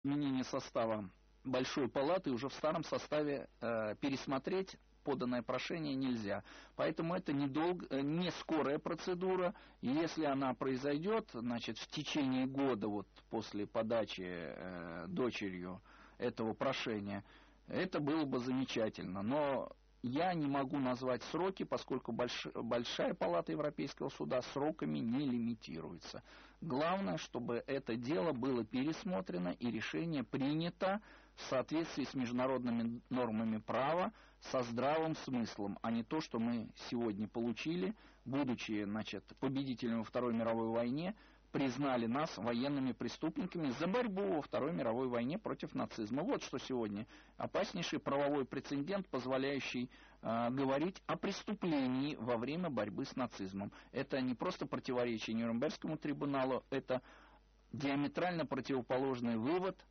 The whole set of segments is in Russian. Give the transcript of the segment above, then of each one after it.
изменение состава Большой палаты уже в старом составе пересмотреть поданное прошение нельзя. Поэтому это не скорая процедура, и если она произойдет, значит, в течение года вот после подачи дочерью этого прошения, это было бы замечательно. Но я не могу назвать сроки, поскольку Большая палата Европейского суда сроками не лимитируется. Главное, чтобы это дело было пересмотрено и решение принято в соответствии с международными нормами права, со здравым смыслом, а не то, что мы сегодня получили, будучи, значит, победителями во Второй мировой войне, признали нас военными преступниками за борьбу во Второй мировой войне против нацизма. Вот что сегодня опаснейший правовой прецедент, позволяющий говорить о преступлении во время борьбы с нацизмом. Это не просто противоречие Нюрнбергскому трибуналу, это диаметрально противоположный вывод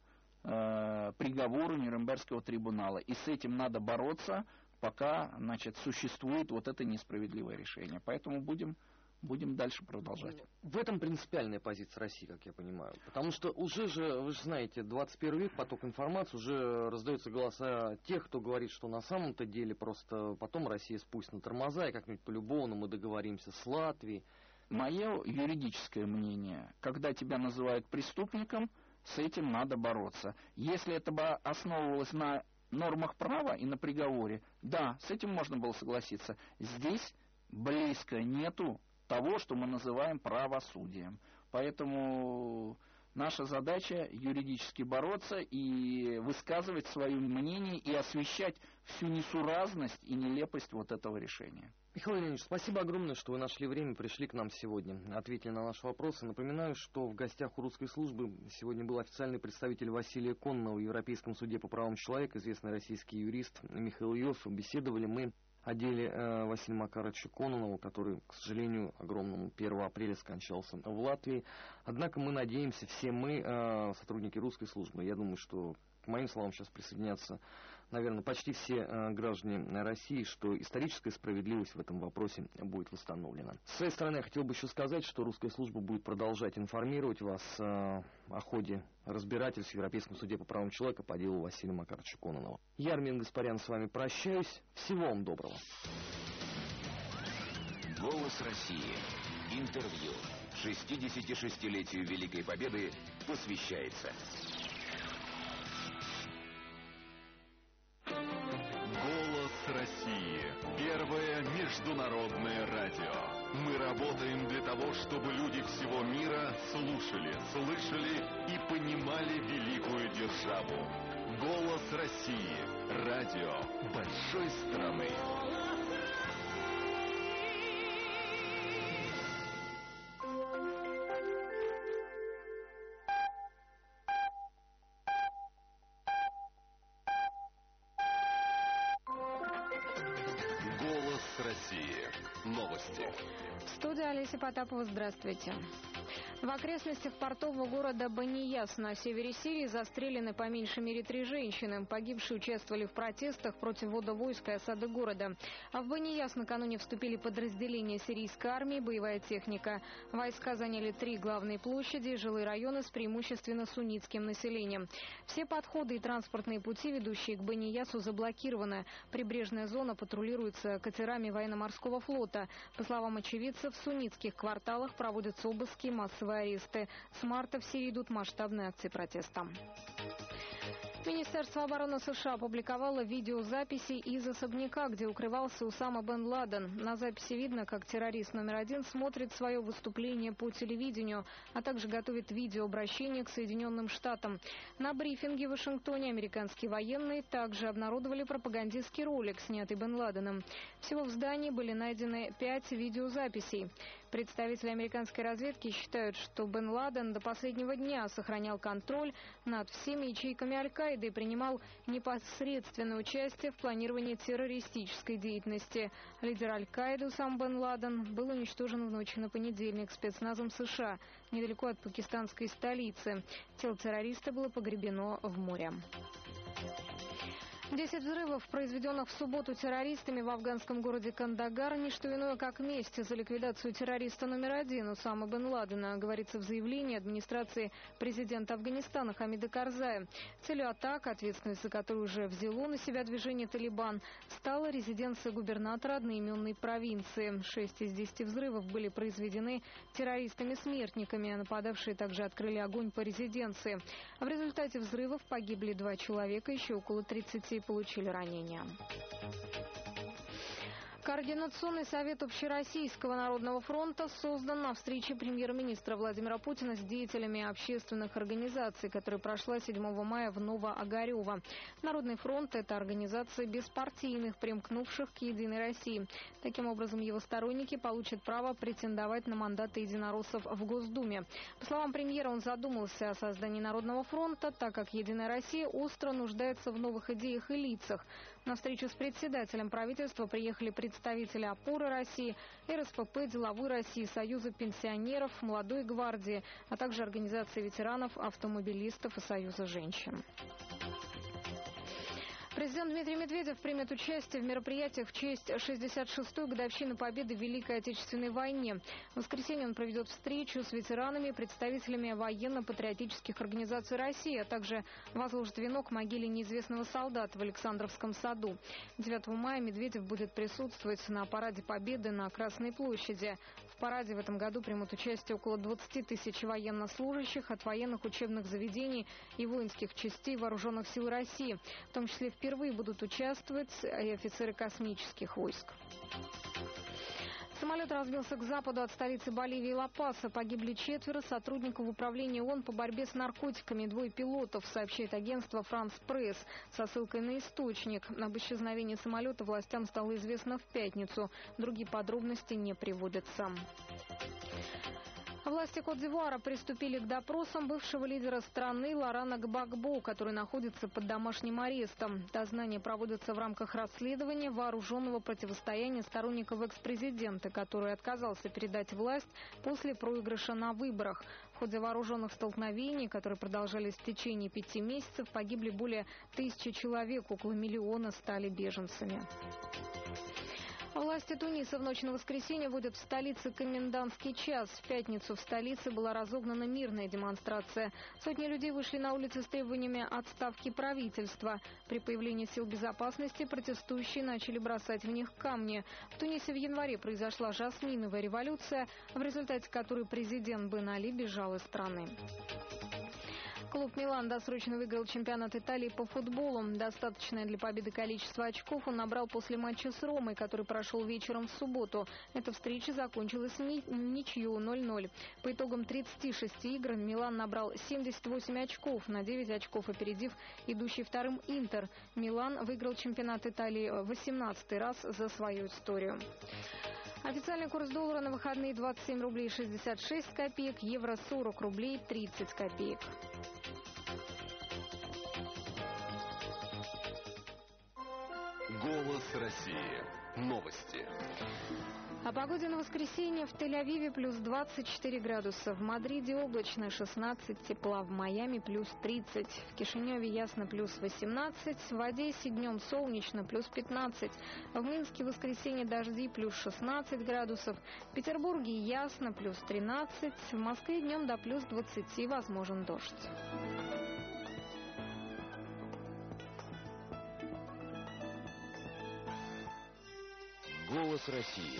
приговору Нюрнбергского трибунала. И с этим надо бороться, пока, значит, существует вот это несправедливое решение. Поэтому будем дальше продолжать. В этом принципиальная позиция России, как я понимаю. Потому что уже же, вы же знаете, 21 век, поток информации, уже раздаются голоса тех, кто говорит, что на самом-то деле просто потом Россия спустит на тормоза, и как-нибудь по-любому мы договоримся с Латвией. Мое юридическое мнение, когда тебя называют преступником, с этим надо бороться. Если это бы основывалось на нормах права и на приговоре, да, с этим можно было согласиться. Здесь близко нету того, что мы называем правосудием. Поэтому наша задача юридически бороться и высказывать свое мнение и освещать всю несуразность и нелепость вот этого решения. Михаил Леонидович, спасибо огромное, что вы нашли время, пришли к нам сегодня, ответили на наши вопросы. Напоминаю, что в гостях у русской службы сегодня был официальный представитель Василия Кононова в Европейском суде по правам человека, известный российский юрист Михаил Йов. Беседовали мы о деле Василия Макаровича Кононова, который, к сожалению, огромному 1 апреля скончался в Латвии. Однако мы надеемся, все мы, сотрудники русской службы, я думаю, что к моим словам сейчас присоединятся, наверное, почти все граждане России, что историческая справедливость в этом вопросе будет восстановлена. С своей стороны, я хотел бы еще сказать, что русская служба будет продолжать информировать вас о ходе разбирательств в Европейском суде по правам человека по делу Василия Макаровича Кононова. Я, Армен Гаспарян, с вами прощаюсь. Всего вам доброго. Голос России. Интервью. 66-летию Великой Победы посвящается. Голос России. Первое международное радио. Мы работаем для того, чтобы люди всего мира слушали, слышали и понимали великую державу. Голос России. Радио большой страны. России. Новости. В студии Олеся Потапова. Здравствуйте. В окрестностях портового города Банияс на севере Сирии застрелены по меньшей мере 3 женщины. Погибшие участвовали в протестах против ввода войск и осады города. А в Банияс накануне вступили подразделения сирийской армии, боевая техника. Войска заняли 3 главные площади и жилые районы с преимущественно суннитским населением. Все подходы и транспортные пути, ведущие к Баниясу, заблокированы. Прибрежная зона патрулируется катерами военно-морского флота. По словам очевидцев, в суннитских кварталах проводятся обыски и массовые аресты. С марта в Сирии идут масштабные акции протеста. Министерство обороны США опубликовало видеозаписи из особняка, где укрывался Усама бен Ладен. На записи видно, как террорист номер 1 смотрит свое выступление по телевидению, а также готовит видеообращение к Соединенным Штатам. На брифинге в Вашингтоне американские военные также обнародовали пропагандистский ролик, снятый бен Ладеном. Всего в здании были найдены 5 видеозаписей. Представители американской разведки считают, что бен Ладен до последнего дня сохранял контроль над всеми ячейками Аль-Каиды и принимал непосредственное участие в планировании террористической деятельности. Лидер Аль-Каиды Усама бен Ладен был уничтожен в ночь на понедельник спецназом США, недалеко от пакистанской столицы. Тело террориста было погребено в море. 10 взрывов, произведенных в субботу террористами в афганском городе Кандагар, не что иное, как месть за ликвидацию террориста номер 1 Усамы бен Ладена, говорится в заявлении администрации президента Афганистана Хамида Карзая. Целью атак, ответственность за которую уже взяло на себя движение «Талибан», стала резиденция губернатора одноименной провинции. 6 из 10 взрывов были произведены террористами-смертниками. Нападавшие также открыли огонь по резиденции. В результате взрывов погибли 2 человека, еще около 30 получили ранения. Координационный совет Общероссийского народного фронта создан на встрече премьер-министра Владимира Путина с деятелями общественных организаций, которая прошла 7 мая в Новоогарево. Народный фронт – это организация беспартийных, примкнувших к «Единой России». Таким образом, его сторонники получат право претендовать на мандаты единороссов в Госдуме. По словам премьера, он задумался о создании Народного фронта, так как «Единая Россия» остро нуждается в новых идеях и лицах. На встречу с председателем правительства приехали представители «Опоры России», РСПП, «Деловой России», Союза пенсионеров, Молодой гвардии, а также организации ветеранов, автомобилистов и Союза женщин. Президент Дмитрий Медведев примет участие в мероприятиях в честь 66-й годовщины победы в Великой Отечественной войне. В воскресенье он проведет встречу с ветеранами и представителями военно-патриотических организаций России, а также возложит венок к могиле неизвестного солдата в Александровском саду. 9 мая Медведев будет присутствовать на параде Победы на Красной площади. В параде в этом году примут участие около 20 тысяч военнослужащих от военных учебных заведений и воинских частей Вооруженных сил России. В том числе впервые будут участвовать и офицеры космических войск. Самолет разбился к западу от столицы Боливии Ла-Паса. Погибли 4 сотрудников управления ООН по борьбе с наркотиками, 2 пилотов, сообщает агентство «Франс Пресс» со ссылкой на источник. Об исчезновении самолета властям стало известно в пятницу. Другие подробности не приводятся. Власти Кот-д'Ивуара приступили к допросам бывшего лидера страны Лорана Гбагбо, который находится под домашним арестом. Дознания проводятся в рамках расследования вооруженного противостояния сторонников экс-президента, который отказался передать власть после проигрыша на выборах. В ходе вооруженных столкновений, которые продолжались в течение 5 месяцев, погибли более 1000 человек, около миллиона стали беженцами. Власти Туниса в ночь на воскресенье вводят в столице комендантский час. В пятницу в столице была разогнана мирная демонстрация. Сотни людей вышли на улицы с требованиями отставки правительства. При появлении сил безопасности протестующие начали бросать в них камни. В Тунисе в январе произошла жасминовая революция, в результате которой президент Бен Али бежал из страны. Клуб «Милан» досрочно выиграл чемпионат Италии по футболу. Достаточное для победы количество очков он набрал после матча с Ромой, который прошел вечером в субботу. Эта встреча закончилась в ничью 0-0. По итогам 36 игр «Милан» набрал 78 очков, на 9 очков опередив идущий вторым «Интер». «Милан» выиграл чемпионат Италии 18-й раз за свою историю. Официальный курс доллара на выходные 27 рублей 66 копеек, евро 40 рублей 30 копеек. Голос России. Новости. О погоде на воскресенье: в Тель-Авиве плюс 24 градуса, в Мадриде облачно 16 тепла, в Майами плюс 30, в Кишиневе ясно плюс 18, в Одессе днем солнечно плюс 15, в Минске в воскресенье дожди плюс 16 градусов, в Петербурге ясно плюс 13, в Москве днем до плюс 20 возможен дождь. Голос России.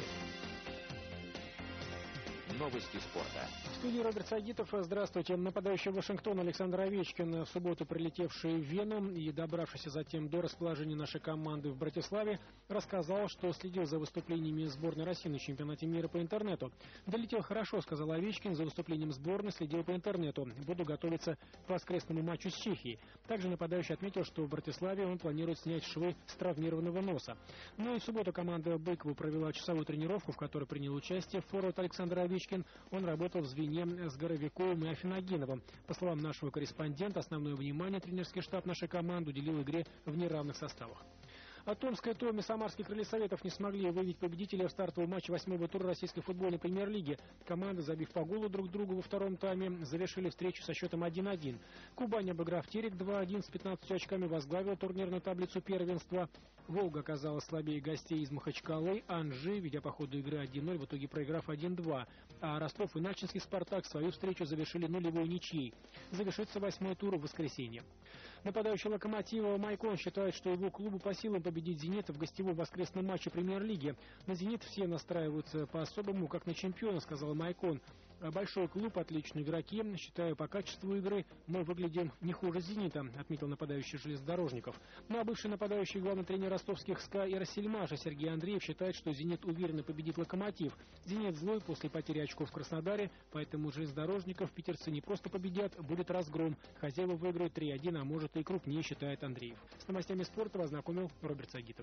Новости спорта. В студии Роберт Сагитов. Здравствуйте. Нападающий Вашингтона Александр Овечкин, в субботу прилетевший в Вену и добравшийся затем до расположения нашей команды в Братиславе, рассказал, что следил за выступлениями сборной России на чемпионате мира по интернету. «Долетел хорошо», — сказал Овечкин, — «за выступлением сборной следил по интернету. Буду готовиться к воскресному матчу с Чехией». Также нападающий отметил, что в Братиславе он планирует снять швы с травмированного носа. Ну и в субботу команда Быкова провела часовую тренировку, в которой принял участие форвард Александр Овечкин. Он работал в звене с Горовиковым и Афиногеновым. По словам нашего корреспондента, основное внимание тренерский штаб нашей команды уделил игре в неравных составах. А Томская Том и Самарский Крылья Советов не смогли выявить победителя в стартовом матче 8-го тура российской футбольной премьер-лиги. Команды, забив по голу друг другу во втором тайме, завершили встречу со счетом 1-1. Кубань, обыграв Терек 2-1, с 15 очками возглавила турнирную таблицу первенства. Волга оказалась слабее гостей из Махачкалы. Анжи, ведя по ходу игры 1-0, в итоге проиграв 1-2. А Ростов и Начинский Спартак свою встречу завершили нулевой ничьей. Завершится 8-й тур в воскресенье. Нападающий «Локомотива» Майкон считает, что его клубу по силам победить «Зенит» в гостевом воскресном матче премьер-лиги. На «Зенит» все настраиваются по-особому, как на чемпиона, сказал Майкон. Большой клуб, отличные игроки. Считаю, по качеству игры мы выглядим не хуже «Зенита», отметил нападающий железнодорожников. Ну а бывший нападающий, главный тренер ростовских СКА и Россельмаша Сергей Андреев считает, что «Зенит» уверенно победит «Локомотив». «Зенит» злой после потери очков в Краснодаре, поэтому железнодорожников питерцы не просто победят, будет разгром. Хозяева выиграют 3-1, а может и крупнее, считает Андреев. С новостями спорта вас знакомил Роберт Сагитов.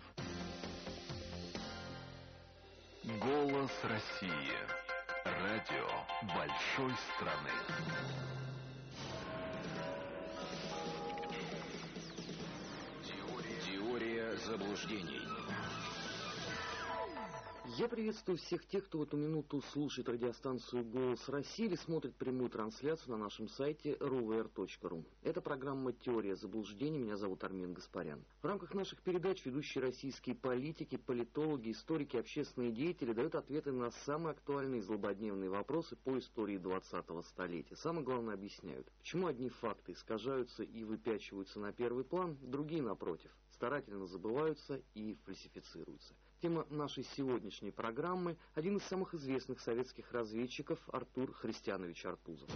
Голос России. Радио большой страны. Теория заблуждений. Я приветствую всех тех, кто в эту минуту слушает радиостанцию «Голос России» или смотрит прямую трансляцию на нашем сайте ruver.ru. Это программа «Теория заблуждений». Меня зовут Армен Гаспарян. В рамках наших передач ведущие российские политики, политологи, историки, общественные деятели дают ответы на самые актуальные и злободневные вопросы по истории 20-го столетия. Самое главное объясняют, почему одни факты искажаются и выпячиваются на первый план, другие, напротив, старательно забываются и фальсифицируются. Тема нашей сегодняшней программы – один из самых известных советских разведчиков Артур Христианович Артузов.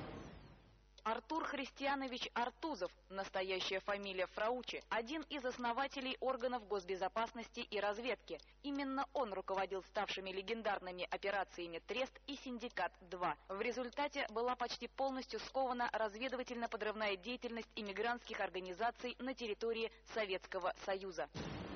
Артур Христианович Артузов, настоящая фамилия Фраучи, один из основателей органов госбезопасности и разведки. Именно он руководил ставшими легендарными операциями «Трест» и «Синдикат-2». В результате была почти полностью скована разведывательно-подрывная деятельность иммигрантских организаций на территории Советского Союза.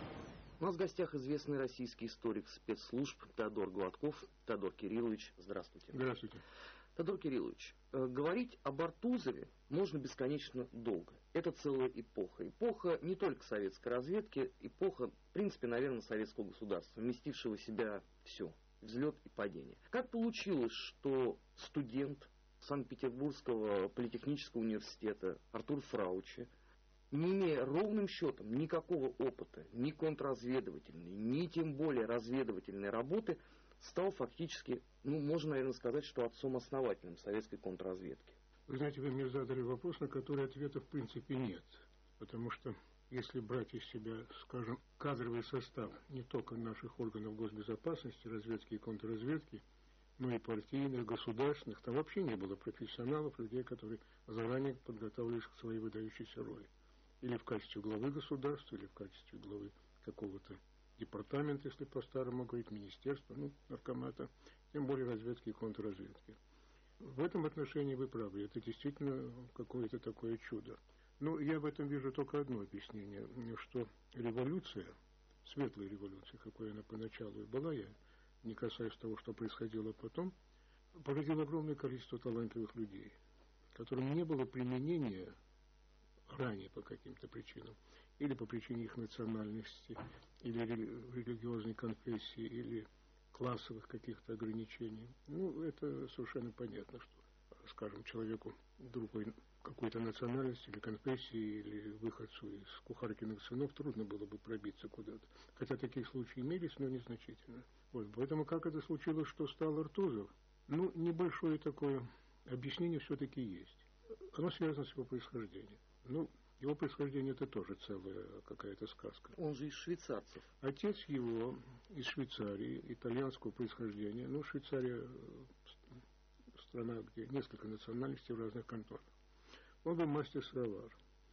У нас в гостях известный российский историк спецслужб Теодор Гладков. Теодор Кириллович, здравствуйте. Здравствуйте. Теодор Кириллович, говорить об Артузове можно бесконечно долго. Это целая эпоха. Эпоха не только советской разведки, эпоха, в принципе, наверное, советского государства, вместившего в себя все, взлет и падение. Как получилось, что студент Санкт-Петербургского политехнического университета Артур Фраучи, не имея ровным счетом никакого опыта, ни контрразведывательной, ни тем более разведывательной работы, стал фактически, можно, наверное, сказать, что отцом-основателем советской контрразведки? Вы знаете, вы мне задали вопрос, на который ответа в принципе нет. Потому что, если брать из себя, скажем, кадровый состав не только наших органов госбезопасности, разведки и контрразведки, но и партийных, государственных, там вообще не было профессионалов, людей, которые заранее подготовились к своей выдающейся роли. Или в качестве главы государства, или в качестве главы какого-то департамента, если по-старому говорить, министерства, наркомата, тем более разведки и контрразведки. В этом отношении вы правы, это действительно какое-то такое чудо. Я в этом вижу только одно объяснение, что революция, светлая революция, какой она поначалу и была, я не касаюсь того, что происходило потом, породила огромное количество талантливых людей, которым не было применения ранее по каким-то причинам, или по причине их национальности, или религиозной конфессии, или классовых каких-то ограничений. Это совершенно понятно, что, скажем, человеку другой какой-то национальности или конфессии, или выходцу из кухаркиных сынов трудно было бы пробиться куда-то. Хотя такие случаи имелись, но незначительно. Поэтому как это случилось, что стал Артузов? Небольшое такое объяснение все-таки есть. Оно связано с его происхождением. Его происхождение это тоже целая какая-то сказка. Он же из швейцарцев. Отец его из Швейцарии, итальянского происхождения. Швейцария страна, где несколько национальностей в разных кантонах. Он был мастер-сыровар.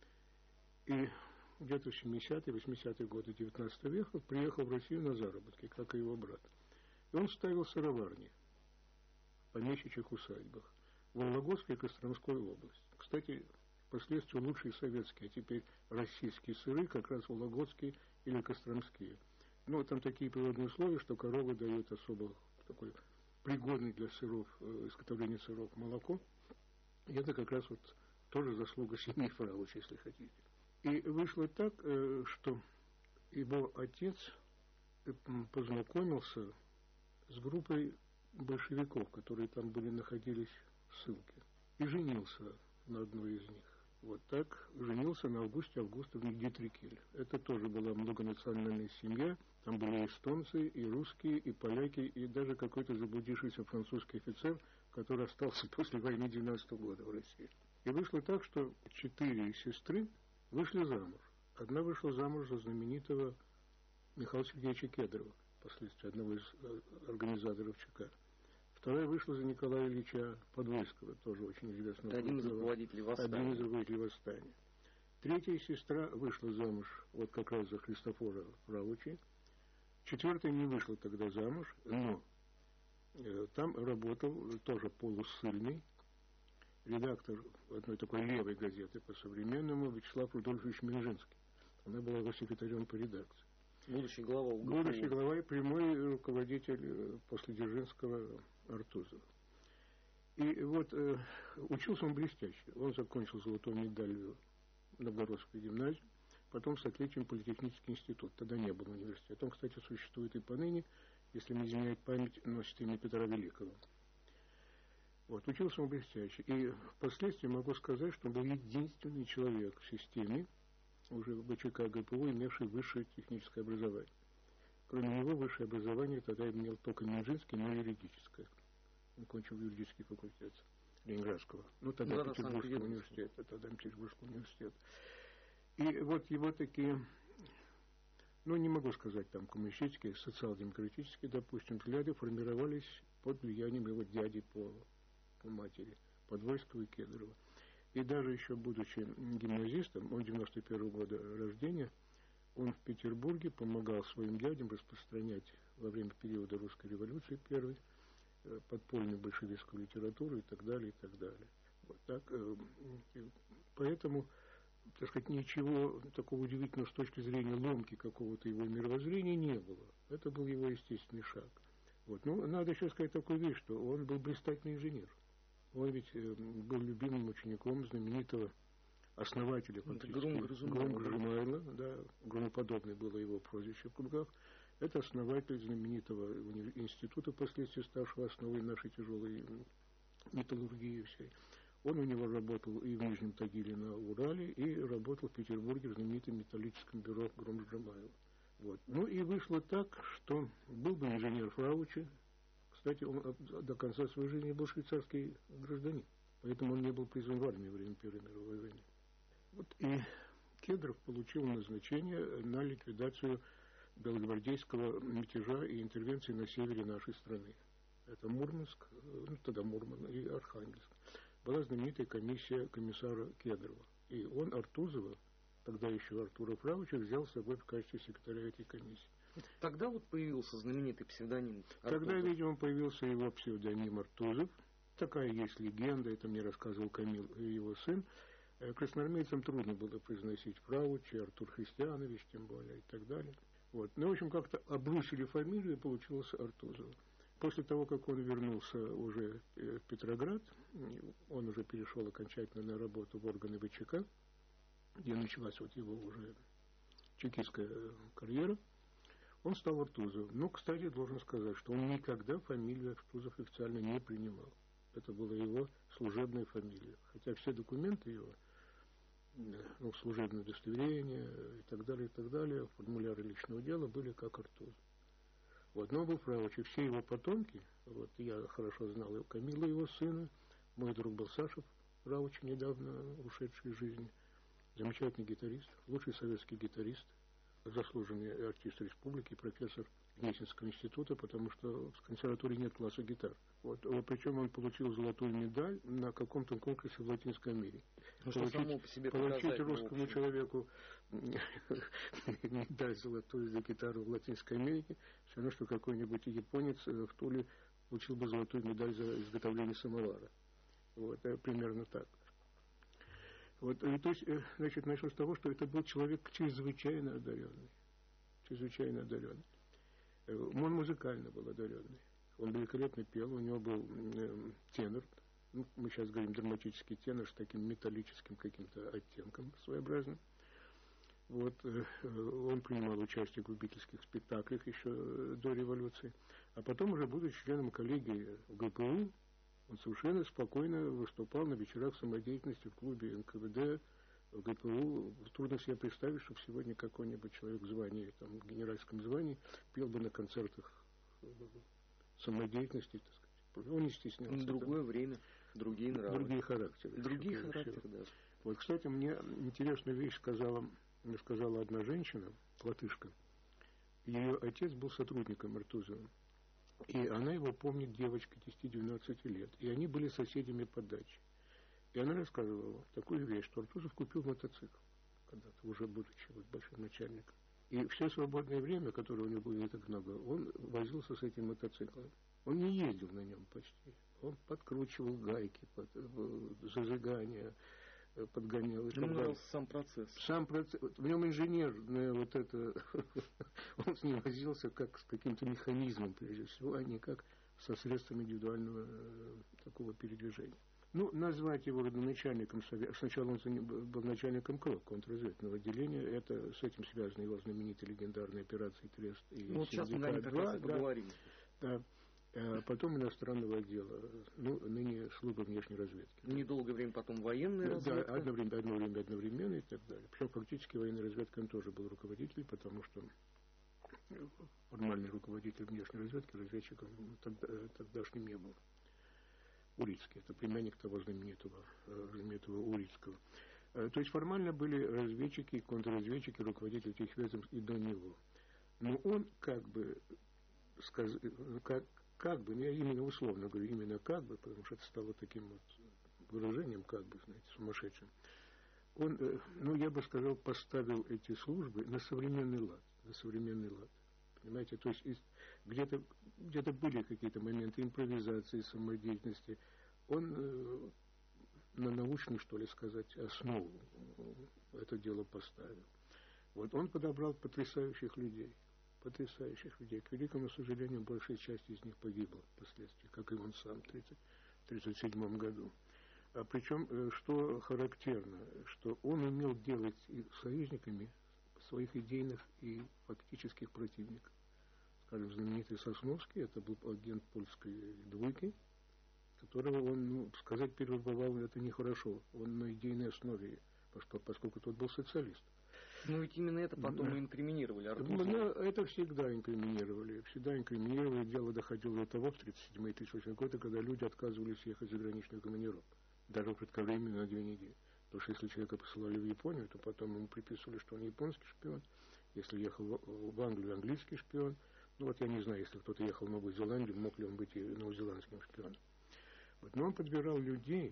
И где-то в 70-е, 80-е годы 19 века приехал в Россию на заработки, как и его брат. И он ставил сыроварни в помещичьих усадьбах в Вологодской и Костромской области. Кстати, впоследствии лучшие советские, а теперь российские сыры, как раз вологодские или костромские. Там такие природные условия, что коровы дают особо такой пригодный для сыров, изготовления сыров молоко. И это как раз тоже заслуга семьи Фраучи, если хотите. И вышло так, что его отец познакомился с группой большевиков, которые там находились в ссылке, и женился на одной из них. Вот так женился на Августе Августовне Дитрикель. Это тоже была многонациональная семья. Там были и эстонцы, и русские, и поляки, и даже какой-то заблудившийся французский офицер, который остался после войны 1990 года в России. И вышло так, что 4 сестры вышли замуж. Одна вышла замуж за знаменитого Михаила Сергеевича Кедрова, впоследствии одного из организаторов ЧК. Вторая вышла за Николая Ильича Подвойского, тоже очень известного. Один из руководителей восстания. Один из руководителей восстания. Третья сестра вышла замуж вот как раз за Христофора Фраучи. Четвертая не вышла тогда замуж, но там работал тоже полуссыльный редактор одной такой левой газеты по-современному Вячеслав Рудольфович Минжинский. Она была его секретарем по редакции. Будущий глава УГПУ. Будущий глава и прямой руководитель после Дзержинского Артузов. И вот учился он блестяще. Он закончил золотую медаль Новгородской гимназии, потом с отличием политехнический институт. Тогда не было университета. Он, кстати, существует и поныне, если не изменяет память, носит имя Петра Великого. Вот, учился он блестяще. И впоследствии могу сказать, что он был единственный человек в системе, уже в ВЧК ГПУ, имевший высшее техническое образование. Кроме него, высшее образование тогда имел только Минжинский, но юридическое. Он кончил юридический факультет Ленинградского. Ну, тогда Петербургского университета. Тогда Петербургского университета. И вот его такие, ну, не могу сказать, там, коммунистические, социал-демократические, допустим, взгляды формировались под влиянием его дяди по матери, Подвойского и Кедрова. И даже еще будучи гимназистом, он 91 года рождения, он в Петербурге помогал своим дядям распространять во время периода русской революции первой подпольную большевистскую литературу и так далее, и так далее. Вот так, поэтому, так сказать, ничего такого удивительного с точки зрения ломки какого-то его мировоззрения не было. Это был его естественный шаг. Вот. Ну, надо еще сказать такую вещь, что он был блистательный инженер. Он ведь был любимым учеником знаменитого основателя Грум-Гржимайла, да, громоподобное было его прозвище в кругах. Это основатель знаменитого института, впоследствии ставшего основой нашей тяжелой металлургии всей. Он у него работал и в Нижнем Тагиле на Урале, и работал в Петербурге в знаменитом металлическом бюро Грум-Гржимайла. Вот. Ну и вышло так, что был бы инженер Фраучи. Кстати, он до конца своей жизни был швейцарский гражданин, поэтому он не был призван в армию во время Первой мировой войны. Вот и Кедров получил назначение на ликвидацию белогвардейского мятежа и интервенции на севере нашей страны. Это Мурманск, ну тогда Мурман и Архангельск. Была знаменитая комиссия комиссара Кедрова. И он Артузова, тогда еще Артура Фрауча, взял с собой в качестве секретаря этой комиссии. Тогда вот появился знаменитый псевдоним Артузов. Тогда, видимо, появился его псевдоним Артузов. Такая есть легенда, это мне рассказывал Камил, его сын. Красноармейцам трудно было произносить Фраучи, Артур Христианович, тем более, и так далее. Вот. Ну, в общем, как-то обрусили фамилию, и получилось Артузов. После того, как он вернулся уже в Петроград, он уже перешел окончательно на работу в органы ВЧК, где началась вот его уже чекистская карьера. Он стал Артузовым. Но, кстати, должен сказать, что он никогда фамилию Артузов официально не принимал. Это была его служебная фамилия. Хотя все документы его, ну, служебное удостоверение и так далее, формуляры личного дела были как Артузов. Вот, но был Фраучи, все его потомки, вот, я хорошо знал его Камила, его сына, мой друг был Саша Фраучи, недавно ушедший из жизни, замечательный гитарист, лучший советский гитарист, заслуженный артист республики, профессор Гнесинского института, потому что в консерватории нет класса гитар. Вот, причем он получил золотую медаль на каком-то конкурсе в Латинской Америке. Ну, получить русскому человеку медаль золотую за гитару в Латинской Америке, все равно, что какой-нибудь японец в Туле получил бы золотую медаль за изготовление самовара. Вот, примерно так. Вот, то есть, значит, начал с того, что это был человек чрезвычайно одаренный. Чрезвычайно одаренный. Он музыкально был одаренный. Он великолепно пел, у него был тенор. Ну, мы сейчас говорим драматический тенор с таким металлическим каким-то оттенком своеобразным. Вот, он принимал участие в губительских спектаклях еще до революции. А потом, уже будучи членом коллегии в ГПУ, он совершенно спокойно выступал на вечерах самодеятельности в клубе НКВД, в ГПУ. Трудно себе представить, чтобы сегодня какой-нибудь человек в звании, там, в генеральском звании, пел бы на концертах самодеятельности, так сказать. Он не стеснялся. Другое время, другие нравы. Другие характеры. Другие характеры, да. Вот, кстати, мне интересную вещь мне сказала одна женщина, латышка. Ее отец был сотрудником Артузова. И она его помнит, девочка 10-12 лет. И они были соседями по даче. И она рассказывала такую вещь, что Артузов купил мотоцикл, когда-то уже будучи вот большим начальником. И все свободное время, которое у него было не так много, он возился с этим мотоциклом. Он не ездил на нем почти. Он подкручивал гайки, зажигания, подгонял. Ему нравился сам процесс. Сам процесс. В нем инженерное вот это... Он с ним возился как с каким-то механизмом, прежде всего, а не как со средством индивидуального такого передвижения. Ну, назвать его родоначальником Совета... Сначала он был начальником КРО, контрразведывательного отделения. Это с этим связаны его знаменитые легендарные операции «Трест» и «Синдикат-2». Вот сейчас мы о них как раз и поговорим. Да. Потом иностранного отдела, ну, ныне служба внешней разведки. Недолгое время потом военная разведка. Да, одно время одновременно и так далее. Причем фактически военной разведкой он тоже был руководителем, потому что формальный руководитель внешней разведки разведчиком тогдашним не был. Урицкий, это племянник того знаменитого Урицкого. То есть формально были разведчики, контрразведчики, руководители этих ведомств и до него. Но он ну я именно условно говорю, именно потому что это стало таким вот выражением, знаете, сумасшедшим. Он, я бы сказал, поставил эти службы на современный лад. Понимаете, то есть где-то были какие-то моменты импровизации, самодеятельности. Он на научную, что ли сказать, основу это дело поставил. Вот он подобрал потрясающих людей. К великому сожалению, большая часть из них погибла впоследствии, как и он сам в 1937 году. А причем, что характерно, что он умел делать союзниками своих идейных и фактических противников. Скажем, знаменитый Сосновский, это был агент польской двойки, которого он, сказать, перевербовал, это нехорошо. Он на идейной основе, поскольку тот был социалист. Ну ведь именно это потом и инкриминировали Артузова. Это всегда инкриминировали. Дело доходило до того, в 1937-1938 годы, когда люди отказывались ехать в заграничную командировку. Даже кратковременно на 2 недели. Потому что если человека посылали в Японию, то потом ему приписывали, что он японский шпион. Если ехал в Англию, английский шпион. Ну вот я не знаю, если кто-то ехал в Новую Зеландию, мог ли он быть и новозеландским шпионом. Вот. Но он подбирал людей,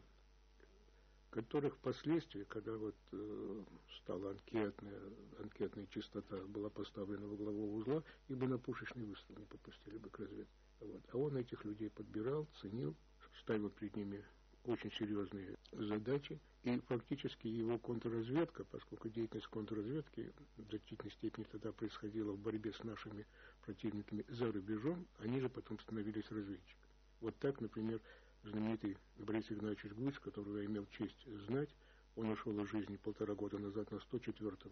которых впоследствии, когда вот стала анкетная чистота была поставлена во главу узла, их бы на пушечный выстрел не подпустили бы к разведке. Вот. А он этих людей подбирал, ценил, ставил перед ними очень серьезные задачи, и фактически его контрразведка, поскольку деятельность контрразведки в значительной степени тогда происходила в борьбе с нашими противниками за рубежом, они же потом становились разведчиками. Вот так, например, знаменитый Борис Игнатьевич Гусь, которого я имел честь знать, он ушел из жизни 1,5 года назад на 104-м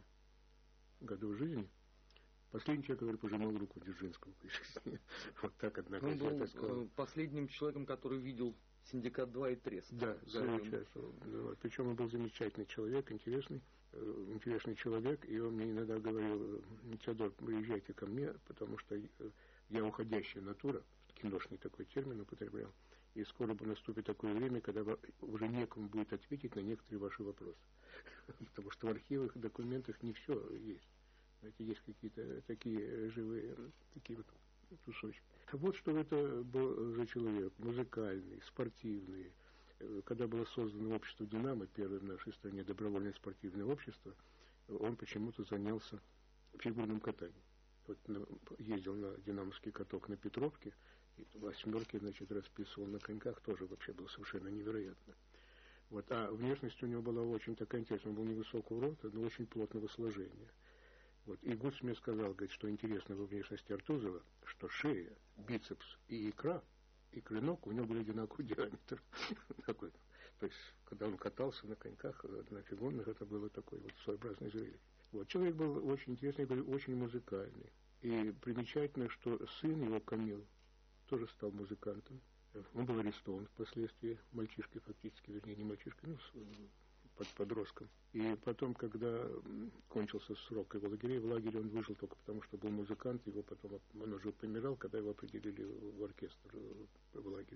году жизни. Последний человек, который пожимал руку Дзержинскому. Вот так, однако, он был последним человеком, который видел «Синдикат-2» и «Трест». Да, участвовал. Причем он был замечательный человек, интересный человек, и он мне иногда говорил: Теодор, приезжайте ко мне, потому что я уходящая натура, киношный такой термин употреблял. И скоро наступит такое время, когда уже некому будет ответить на некоторые ваши вопросы. Потому что в архивах, документах не все есть. Знаете, есть какие-то такие живые, такие вот кусочки. Вот что это был за человек. Музыкальный, спортивный. Когда было создано общество «Динамо», первое в нашей стране добровольное спортивное общество, он почему-то занялся фигурным катанием. Вот ездил на динамовский каток на Петровке, и 8-ки, расписывал на коньках, тоже вообще было совершенно невероятно. Вот. А внешность у него была очень такая интересная, он был невысокого роста, но очень плотного сложения. Вот. И Гусь мне сказал, говорит, что интересно во внешности Артузова, что шея, бицепс и икра, и клинок у него были одинаковый диаметр. То есть, когда он катался на коньках, на фигурных, это было такое вот своеобразное зрелище. Вот. Человек был очень интересный, очень музыкальный. И примечательно, что сын его, Камил, тоже стал музыкантом. Он был арестован впоследствии, мальчишкой фактически, вернее, не мальчишкой, ну, подростком. И потом, когда кончился срок его лагерей, в лагере он выжил только потому, что был музыкант, его потом, он уже помирал, когда его определили в оркестр в лагере.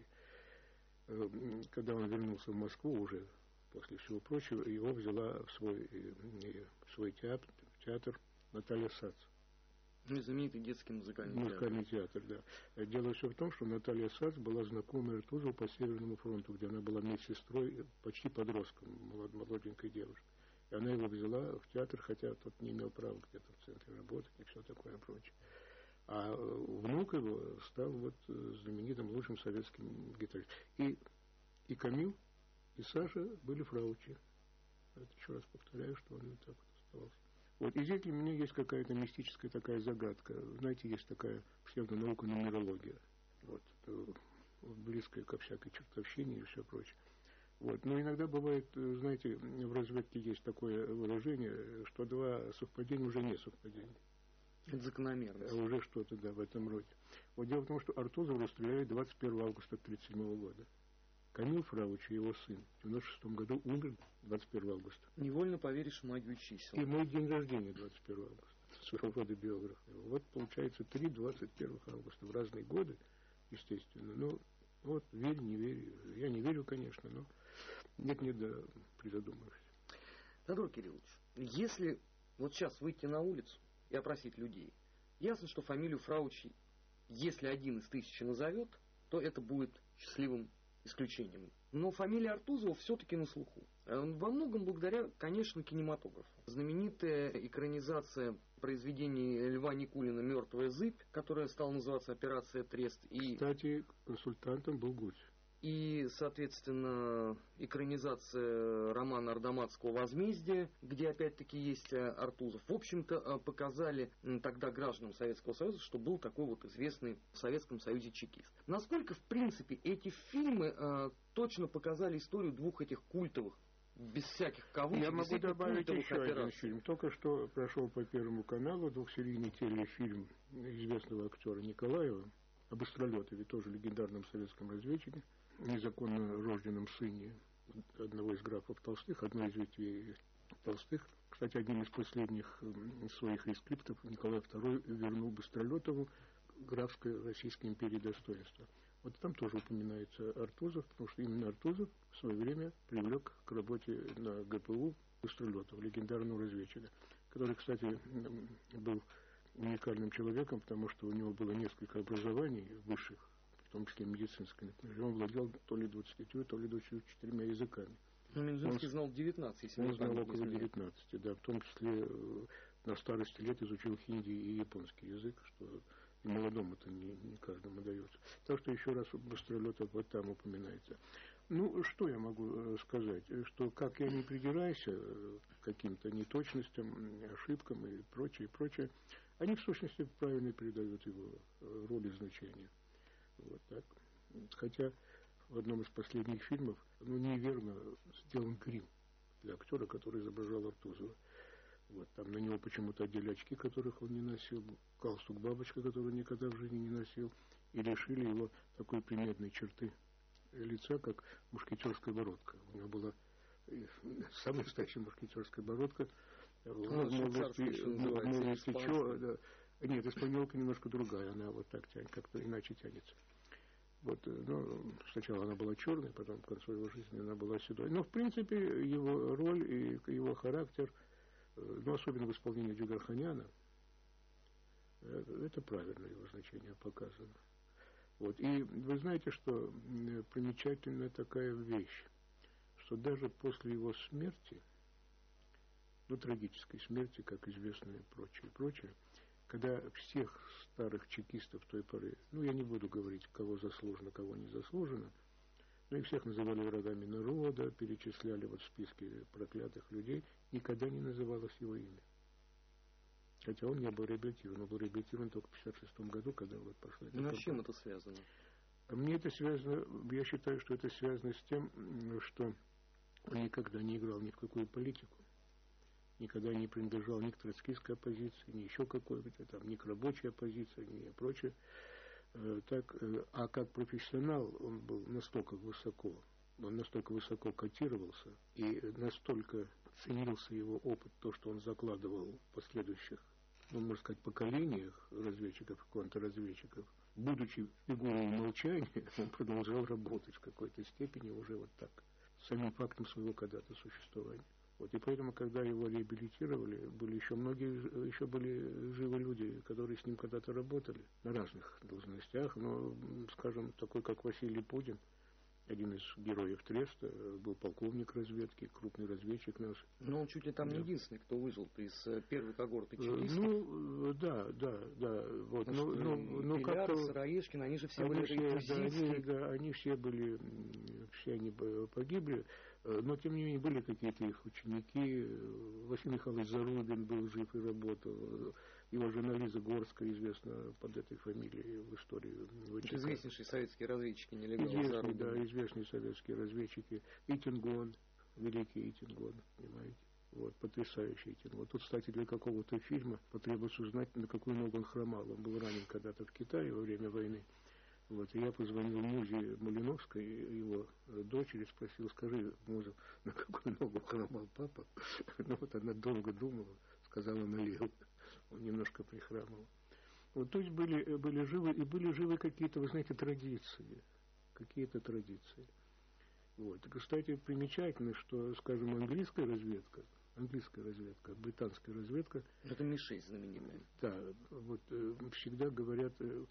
Когда он вернулся в Москву уже, после всего прочего, его взяла в свой театр Наталья Сац. Знаменитый детский музыкальный театр, да. Дело все в том, что Наталья Сац была знакомой Артузова по Северному фронту, где она была медсестрой, почти подростком, молоденькой девушкой. И она его взяла в театр, хотя тот не имел права где-то в центре работать и все такое прочее. А внук его стал вот знаменитым лучшим советским гитаристом. И Камил, и Саша были фраучи. Это еще раз повторяю, что он вот так вот оставался. Вот, и здесь для меня есть какая-то мистическая такая загадка. Знаете, есть такая псевдонаука нумерология, вот, близкая ко всякой чертовщине и все прочее. Вот. Но иногда бывает, знаете, в разведке есть такое выражение, что два совпадения уже не совпадения. Это закономерно. Уже что-то, да, в этом роде. Вот дело в том, что Артузова расстреляли 21 августа 1937 года. Камил Фрауч, его сын, в 1996 году умер 21 августа. Невольно поверишь в магию чисел. И мой день рождения 21 августа. Своего рода биограф. Вот получается 3-21 августа в разные годы, естественно. Но вот верь, не верь. Я не верю, конечно, но нет-нет, да, призадумываюсь. Тодор Кириллович, если вот сейчас выйти на улицу и опросить людей, ясно, что фамилию Фраучи, если один из 1000 назовет, то это будет счастливым исключением. Но фамилия Артузова все-таки на слуху. Во многом благодаря, конечно, кинематографу. Знаменитая экранизация произведений Льва Никулина «Мертвая зыбь», которая стала называться «Операция Трест». И, кстати, консультантом был Гусь. И, соответственно, экранизация романа Ардаматского «Возмездие», где опять-таки есть Артузов. В общем-то, показали тогда гражданам Советского Союза, что был такой вот известный в Советском Союзе чекист. Насколько, в принципе, эти фильмы точно показали историю двух этих культовых, без всяких кавычек, я могу добавить еще операций. один фильм. Только что прошел по Первому каналу двухсерийный телефильм известного актера Николаева об Быстролетове, тоже легендарном советском разведчике, незаконно рожденном сыне одного из графов Толстых, одной из ветвей Толстых. Кстати, одним из последних своих рескриптов Николай II вернул Быстролетову графской Российской империи достоинства. Вот там тоже упоминается Артузов, потому что именно Артузов в свое время привлек к работе на ГПУ Быстролетова, легендарного разведчика, который, кстати, был уникальным человеком, потому что у него было несколько образований высших, в том числе медицинское. Он владел то ли 20, то ли 24 языками. Минзинский знал 19, если он знал около 19, да, в том числе на старости лет изучил хинди и японский язык, что и молодому-то не каждому дается. Так что еще раз Быстролетов вот там упоминается. Ну, что я могу сказать? Что как я не придираюсь к каким-то неточностям, ошибкам и прочее, они в сущности правильно передают его роль и значение. Вот так. Хотя в одном из последних фильмов неверно сделан грим для актера, который изображал Артузова. Вот, там на него почему-то одели очки, которых он не носил, галстук бабочка, которую он никогда в жизни не носил, и лишили его такой приметной черты лица, как мушкетерская бородка. У него была самая настоящая мушкетерская бородка. Нет, испаньолка немножко другая, она вот так тянет, как-то иначе тянется. Вот, ну, сначала она была черной, потом к концу его жизни она была седой. Но, в принципе, его роль и его характер, ну, особенно в исполнении Джигарханяна, это правильно его значение показано. Вот. И вы знаете, что примечательная такая вещь, что даже после его смерти, ну, трагической смерти, как известно, и прочее, когда всех старых чекистов той поры, ну, я не буду говорить, кого заслуженно, кого не заслуженно, но и всех называли врагами народа, перечисляли вот в списке проклятых людей, никогда не называлось его имя. Хотя он не был реабилитирован, он был реабилитирован только в 1956 году, когда вот пошла... Ну, с чем это связано? Мне это связано, я считаю, что это связано с тем, что он никогда не играл ни в какую политику. никогда не принадлежал ни к троцкистской оппозиции, ни еще какой-то там, ни к рабочей оппозиции, ни прочее. А как профессионал он был настолько высоко котировался, и настолько ценился его опыт, то, что он закладывал в последующих, можно сказать, поколениях разведчиков и контрразведчиков. Будучи фигурой молчания, он продолжал работать в какой-то степени уже вот так, самим фактом своего когда-то существования. Вот, и поэтому, когда его реабилитировали, были еще были живы люди, которые с ним когда-то работали на разных должностях, но, скажем, такой, как Василий Пудин, один из героев Треста, был полковник разведки, крупный разведчик наш. Но он чуть ли там не единственный, кто выжил из первой когорты чекистов. Да. Вот, Пиляр, Сыроежкин, они же все были они все они погибли. Но, тем не менее, были какие-то их ученики. Василий Михайлович Зарубин был жив и работал. Его жена Лиза Горская известна под этой фамилией в истории ВЧК. Известнейшие советские разведчики, нелегалы. Известные советские разведчики. Итингон, великий Итингон, понимаете. Вот, потрясающий Итингон. Тут, кстати, для какого-то фильма потребуется узнать, на какую ногу он хромал. Он был ранен когда-то в Китае во время войны. Вот, и я позвонил Музе Малиновской, его дочери, спросил: скажи, Муза, на какую ногу хромал папа? Ну вот она долго думала, сказала на левую. Он немножко прихрамывал. Вот, то есть были живы какие-то, вы знаете, традиции. Какие-то традиции. Вот. И, кстати, примечательно, что, скажем, английская разведка, британская разведка. Это Ми-6 знаменитая. Да, вот всегда говорят,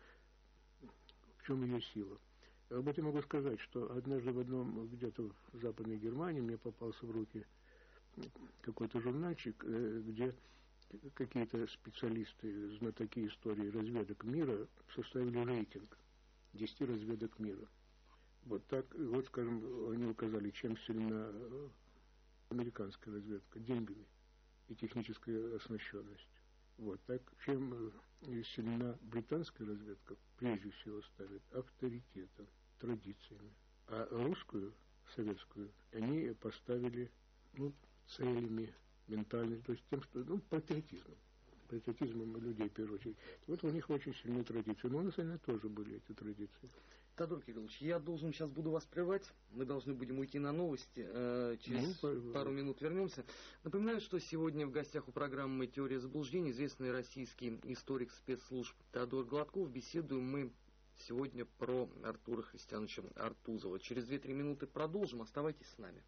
в чем ее сила. Об этом могу сказать, что однажды где-то в Западной Германии мне попался в руки какой-то журнальчик, где какие-то специалисты, знатоки истории разведок мира составили рейтинг 10 разведок мира. Вот так, вот, скажем, они указали, чем сильна американская разведка: деньгами и технической оснащенностью. Вот так, чем сильна британская разведка, прежде всего ставит авторитетом, традициями. А русскую, советскую, они поставили, целями, ментальными, то есть тем, что, патриотизмом людей, в первую очередь. Вот у них очень сильные традиции. Но у нас, наверное, тоже были эти традиции. Тодор Кириллович, я сейчас буду вас прервать. Мы должны будем уйти на новости. Через пару минут вернемся. Напоминаю, что сегодня в гостях у программы «Теория заблуждений» известный российский историк спецслужб Тодор Гладков. Беседуем мы сегодня про Артура Христиановича Артузова. Через 2-3 минуты продолжим. Оставайтесь с нами.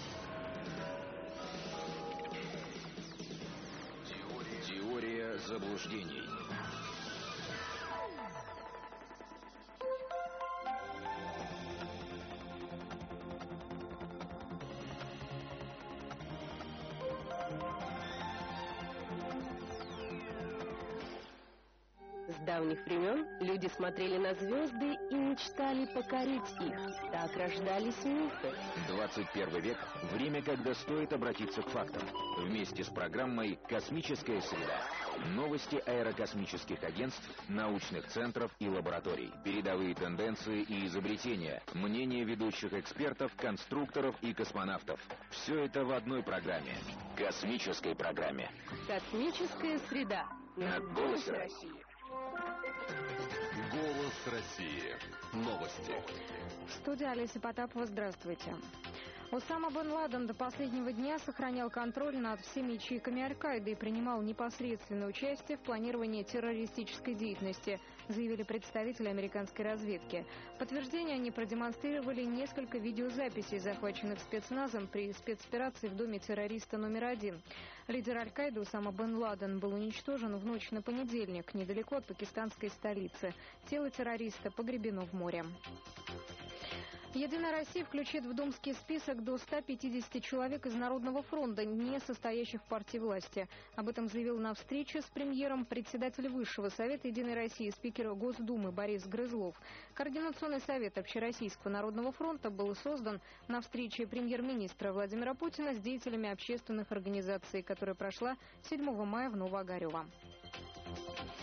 Теория заблуждений. С давних времен люди смотрели на звезды и мечтали покорить их. Так рождались мифы. 21 век – время, когда стоит обратиться к фактам. Вместе с программой «Космическая среда». Новости аэрокосмических агентств, научных центров и лабораторий. Передовые тенденции и изобретения. Мнения ведущих экспертов, конструкторов и космонавтов. Все это в одной программе. Космической программе. «Космическая среда» на «Голосе России». Голос России. Новости. В студии Олеся Потапова. Здравствуйте. Усама бен Ладен до последнего дня сохранял контроль над всеми ячейками Аль-Каиды и принимал непосредственное участие в планировании террористической деятельности, заявили представители американской разведки. В подтверждение они продемонстрировали несколько видеозаписей, захваченных спецназом при спецоперации в доме террориста номер 1. Лидер Аль-Каиды Усама бен Ладен был уничтожен в ночь на понедельник, недалеко от пакистанской столицы. Тело террориста погребено в море. «Единая Россия» включит в думский список до 150 человек из Народного фронта, не состоящих в партии власти. Об этом заявил на встрече с премьером председатель Высшего совета «Единой России» спикер Госдумы Борис Грызлов. Координационный совет Общероссийского народного фронта был создан на встрече премьер-министра Владимира Путина с деятелями общественных организаций, которая прошла 7 мая в Новоогарево.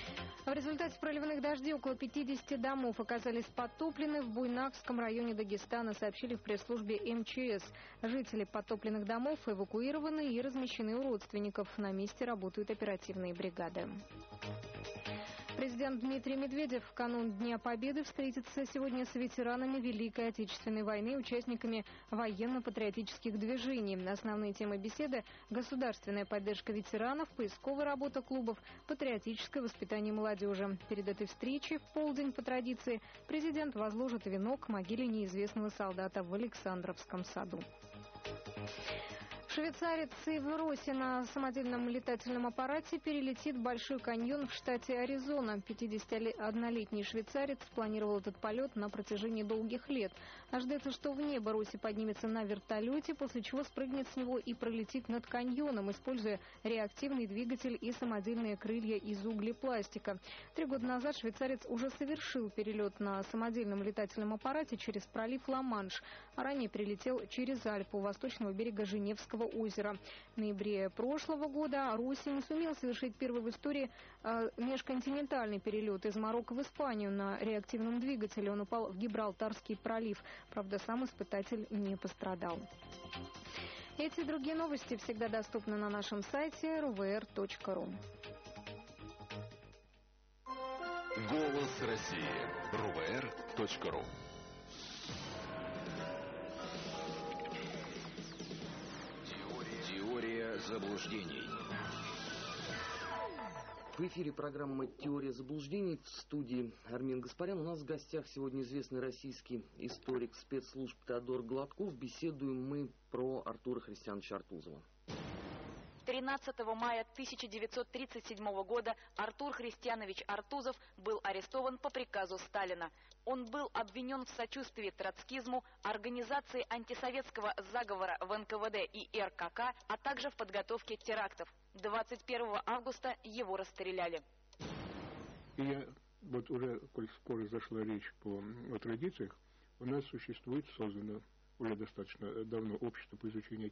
В результате проливных дождей около 50 домов оказались подтоплены в Буйнакском районе Дагестана, сообщили в пресс-службе МЧС. Жители подтопленных домов эвакуированы и размещены у родственников. На месте работают оперативные бригады. Президент Дмитрий Медведев в канун Дня Победы встретится сегодня с ветеранами Великой Отечественной войны и участниками военно-патриотических движений. Основные темы беседы – государственная поддержка ветеранов, поисковая работа клубов, патриотическое воспитание молодежи. Перед этой встречей в полдень по традиции президент возложит венок к могиле неизвестного солдата в Александровском саду. Швейцарец Ив Росси на самодельном летательном аппарате перелетит Большой каньон в штате Аризона. 51-летний швейцарец спланировал этот полет на протяжении долгих лет. Ожидается, что в небо Росси поднимется на вертолете, после чего спрыгнет с него и пролетит над каньоном, используя реактивный двигатель и самодельные крылья из углепластика. 3 года назад швейцарец уже совершил перелет на самодельном летательном аппарате через пролив Ла-Манш, а ранее перелетел через Альпы у восточного берега Женевского озера. В ноябре прошлого года Росси не сумел совершить первый в истории межконтинентальный перелет из Марокко в Испанию на реактивном двигателе. Он упал в Гибралтарский пролив. Правда, сам испытатель не пострадал. Эти и другие новости всегда доступны на нашем сайте rvr.ru. Голос России. rvr.ru. Теория заблуждений. В эфире программа «Теория заблуждений». В студии Армен Гаспарян. У нас в гостях сегодня известный российский историк спецслужб Теодор Гладков. Беседуем мы про Артура Христиановича Артузова. 13 мая 1937 года Артур Христианович Артузов был арестован по приказу Сталина. Он был обвинен в сочувствии троцкизму, организации антисоветского заговора в НКВД и РКК, а также в подготовке терактов. 21 августа его расстреляли. И вот уже, коль скоро зашла речь о традициях, у нас существует, создано уже достаточно давно общество по изучению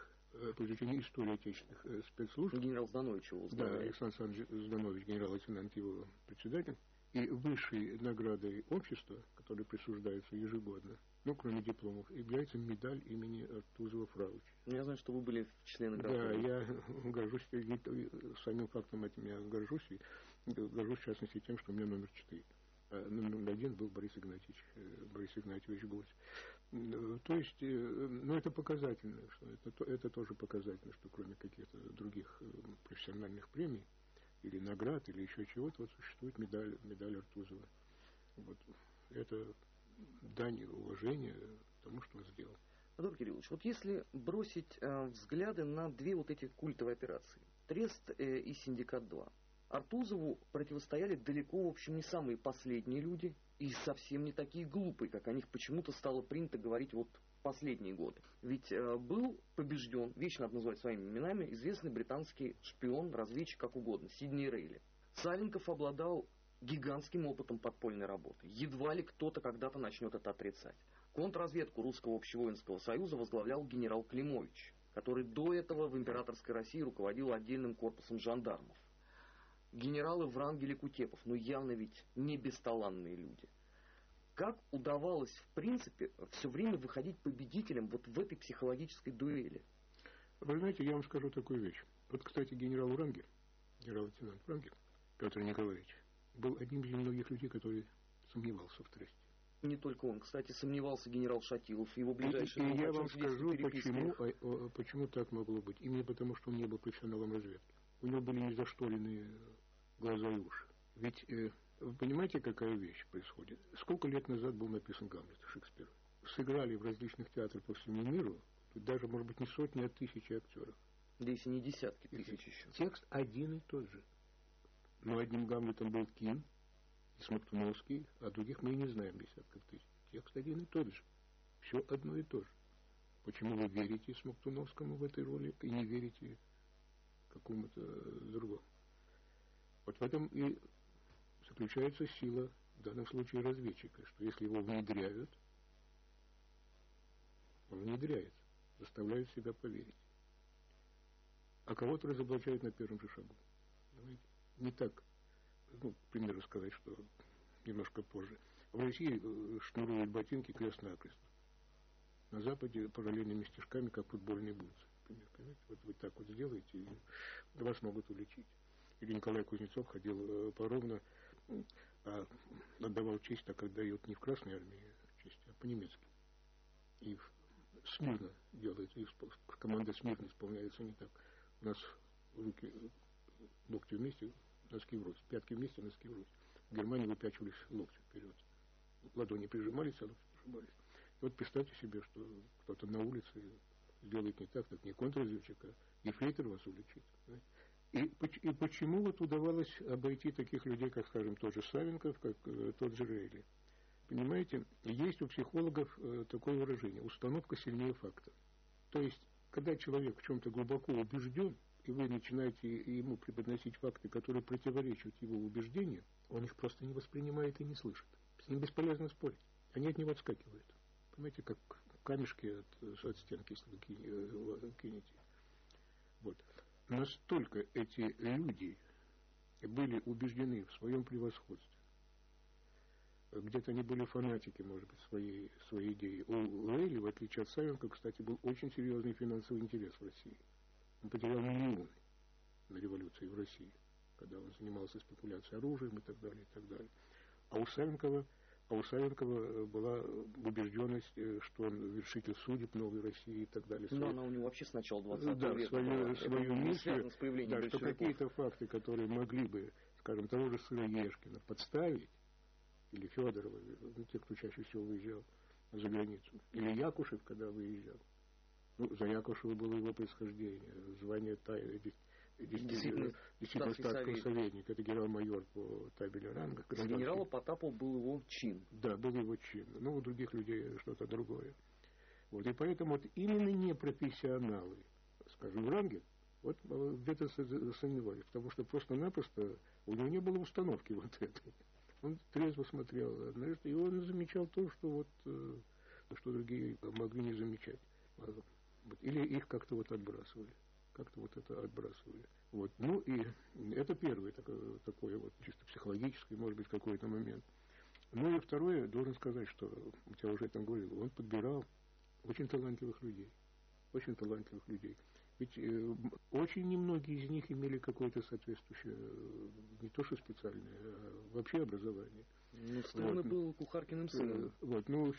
истории отечественных спецслужб. Генерал Зданович его Да, Александр Александрович Зданович, генерал-лейтенант, его председатель. И высшей наградой общества, которая присуждается ежегодно, ну, кроме дипломов, является медаль имени Артузова-Фраучи. Я знаю, что вы были членом Да, я горжусь, самим фактом этим я горжусь, и горжусь, в частности, тем, что у меня номер 4. А номер 1 был Борис Игнатьевич Гвоздь. То есть, ну, это показательно, что это тоже показательно, что кроме каких-то других профессиональных премий, или наград, или еще чего-то, вот существует медаль Артузова. Вот. Это дань уважения тому, что он сделал. Артур Кириллович, вот если бросить взгляды на две вот эти культовые операции, Трест и Синдикат-2, Артузову противостояли далеко, в общем, не самые последние люди и совсем не такие глупые, как о них почему-то стало принято говорить вот последние годы. Ведь был побежден, вещь надо называть своими именами, известный британский шпион, разведчик, как угодно, Сидней Рейли. Савенков обладал гигантским опытом подпольной работы. Едва ли кто-то когда-то начнет это отрицать. Контрразведку Русского общевоинского союза возглавлял генерал Климович, который до этого в императорской России руководил отдельным корпусом жандармов. Генералы Врангель и Кутепов, ну явно ведь не бесталанные люди. Как удавалось, в принципе, все время выходить победителем вот в этой психологической дуэли? Вы знаете, я вам скажу такую вещь. Вот, кстати, генерал Врангель, генерал-лейтенант Врангель, Петр Николаевич, был одним из немногих людей, который сомневался в Тресте. Не только он. Кстати, сомневался генерал Шатилов, его ближайший... И я вам скажу, почему так могло быть. Именно потому, что он не был профессионалом разведки. У него были незашторенные глаза и уши. Ведь... Вы понимаете, какая вещь происходит? Сколько лет назад был написан Гамлет Шекспира? Сыграли в различных театрах по всему миру, даже, может быть, не сотни, а тысячи актеров. Да если не десятки тысяч еще. Текст один и тот же. Но одним Гамлетом был Кин и Смоктуновский, а других мы и не знаем десятков тысяч. Текст один и тот же. Все одно и то же. Почему вы верите Смоктуновскому в этой роли и не верите какому-то другому? Вот в этом и заключается сила, в данном случае, разведчика, что если его внедряют, он внедряется, заставляет себя поверить. А кого-то разоблачают на первом же шагу. Понимаете? Не так ну, к примеру, сказать, что немножко позже. В России шнуруют ботинки крест-накрест. На Западе параллельными стежками, как футбольные бутсы. Понимаете? Вот вы так вот сделаете, и вас могут уличить. Или Николай Кузнецов ходил поровно, отдавал честь, так как дает не в Красной армии честь, а по-немецки. И смирно делает, и команда смирно исполняется не так. У нас руки, локти вместе, носки врозь, пятки вместе, носки врозь. В Германии выпячивались локти вперед. Ладони прижимались, а локти прижимались. И вот представьте себе, что кто-то на улице делает не так, как не контрразведчик, а ефрейтор вас уличит. И почему вот удавалось обойти таких людей, как, скажем, тот же Савенков, как тот же Рейли? Понимаете, есть у психологов такое выражение: установка сильнее факта. То есть, когда человек в чем-то глубоко убежден, и вы начинаете ему преподносить факты, которые противоречат его убеждениям, он их просто не воспринимает и не слышит. С ним бесполезно спорить. Они от него отскакивают. Понимаете, как камешки от стенки, если вы кинете. Вот. Настолько эти люди были убеждены в своем превосходстве. Где-то они были фанатики, может быть, своей идеи. У Рейли, в отличие от Савенко, кстати, был очень серьезный финансовый интерес в России. Он потерял миллионы на революции в России, когда он занимался спекуляцией оружием и так далее, и так далее. А у Савенкова была убежденность, что он вершитель судеб новой России и так далее. Но она у него вообще с начала 20 века свою мысль, с появлением да, что какие-то факты, которые могли бы, скажем, того же Сыроежкина подставить, или Федорова, ну, те, кто чаще всего выезжал за границу, или Якушев, когда выезжал. Ну, за Якушева было его происхождение, звание действительно статского советника, это генерал-майор по табели ранга. За генерала Потапова был его чин. Да, был его чин, но у других людей что-то другое. Вот, и поэтому вот именно непрофессионалы, скажем, в ранге, вот где-то сомневались, потому что просто-напросто у него не было установки вот этой. Он трезво смотрел, и он замечал то, что вот, что другие могли не замечать. Или их как-то вот отбрасывали. Как-то вот это отбрасывали. Вот. Ну и это первый такой вот чисто психологический, может быть, какой-то момент. Ну и второе, должен сказать, что, я уже это говорил, он подбирал очень талантливых людей. Очень талантливых людей. Ведь очень немногие из них имели какое-то соответствующее, не то что специальное, а вообще образование. Ну, Сталин был Кухаркиным сыном. Вот, ну,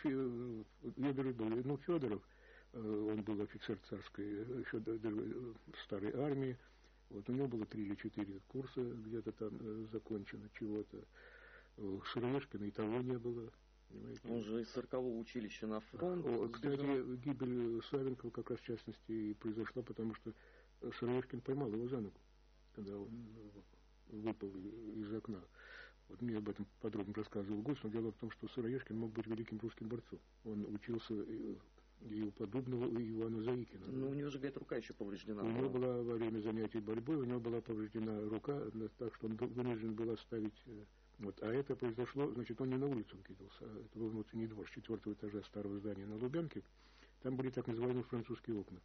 Федоров, он был офицер царской старой армии. Вот, у него было 3 или 4 курса где-то там закончено чего-то. Сыроежкина и того не было. Понимаете? Он же из 40-го училища на фронт. Кстати, гибель Савенкова как раз в частности и произошла, потому что Сыроежкин поймал его за ногу, когда он выпал из окна. Вот мне об этом подробно рассказывал гость, но дело в том, что Сыроежкин мог быть великим русским борцом. Он учился и у подобного Ивана Заикина. Ну, у него же, говорит, рука еще повреждена. У него была во время занятий борьбой, у него была повреждена рука, так что он вынужден был оставить. Вот, а это произошло, значит, он не на улицу кидался, а это был внутренний двор с 4-го этажа старого здания на Лубянке. Там были так называемые французские окна.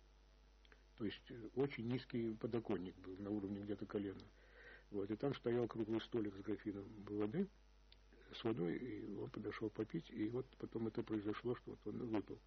То есть очень низкий подоконник был на уровне где-то колена. Вот, и там стоял круглый столик с графином воды, с водой, и он подошел попить, и вот потом это произошло, что вот он выпал.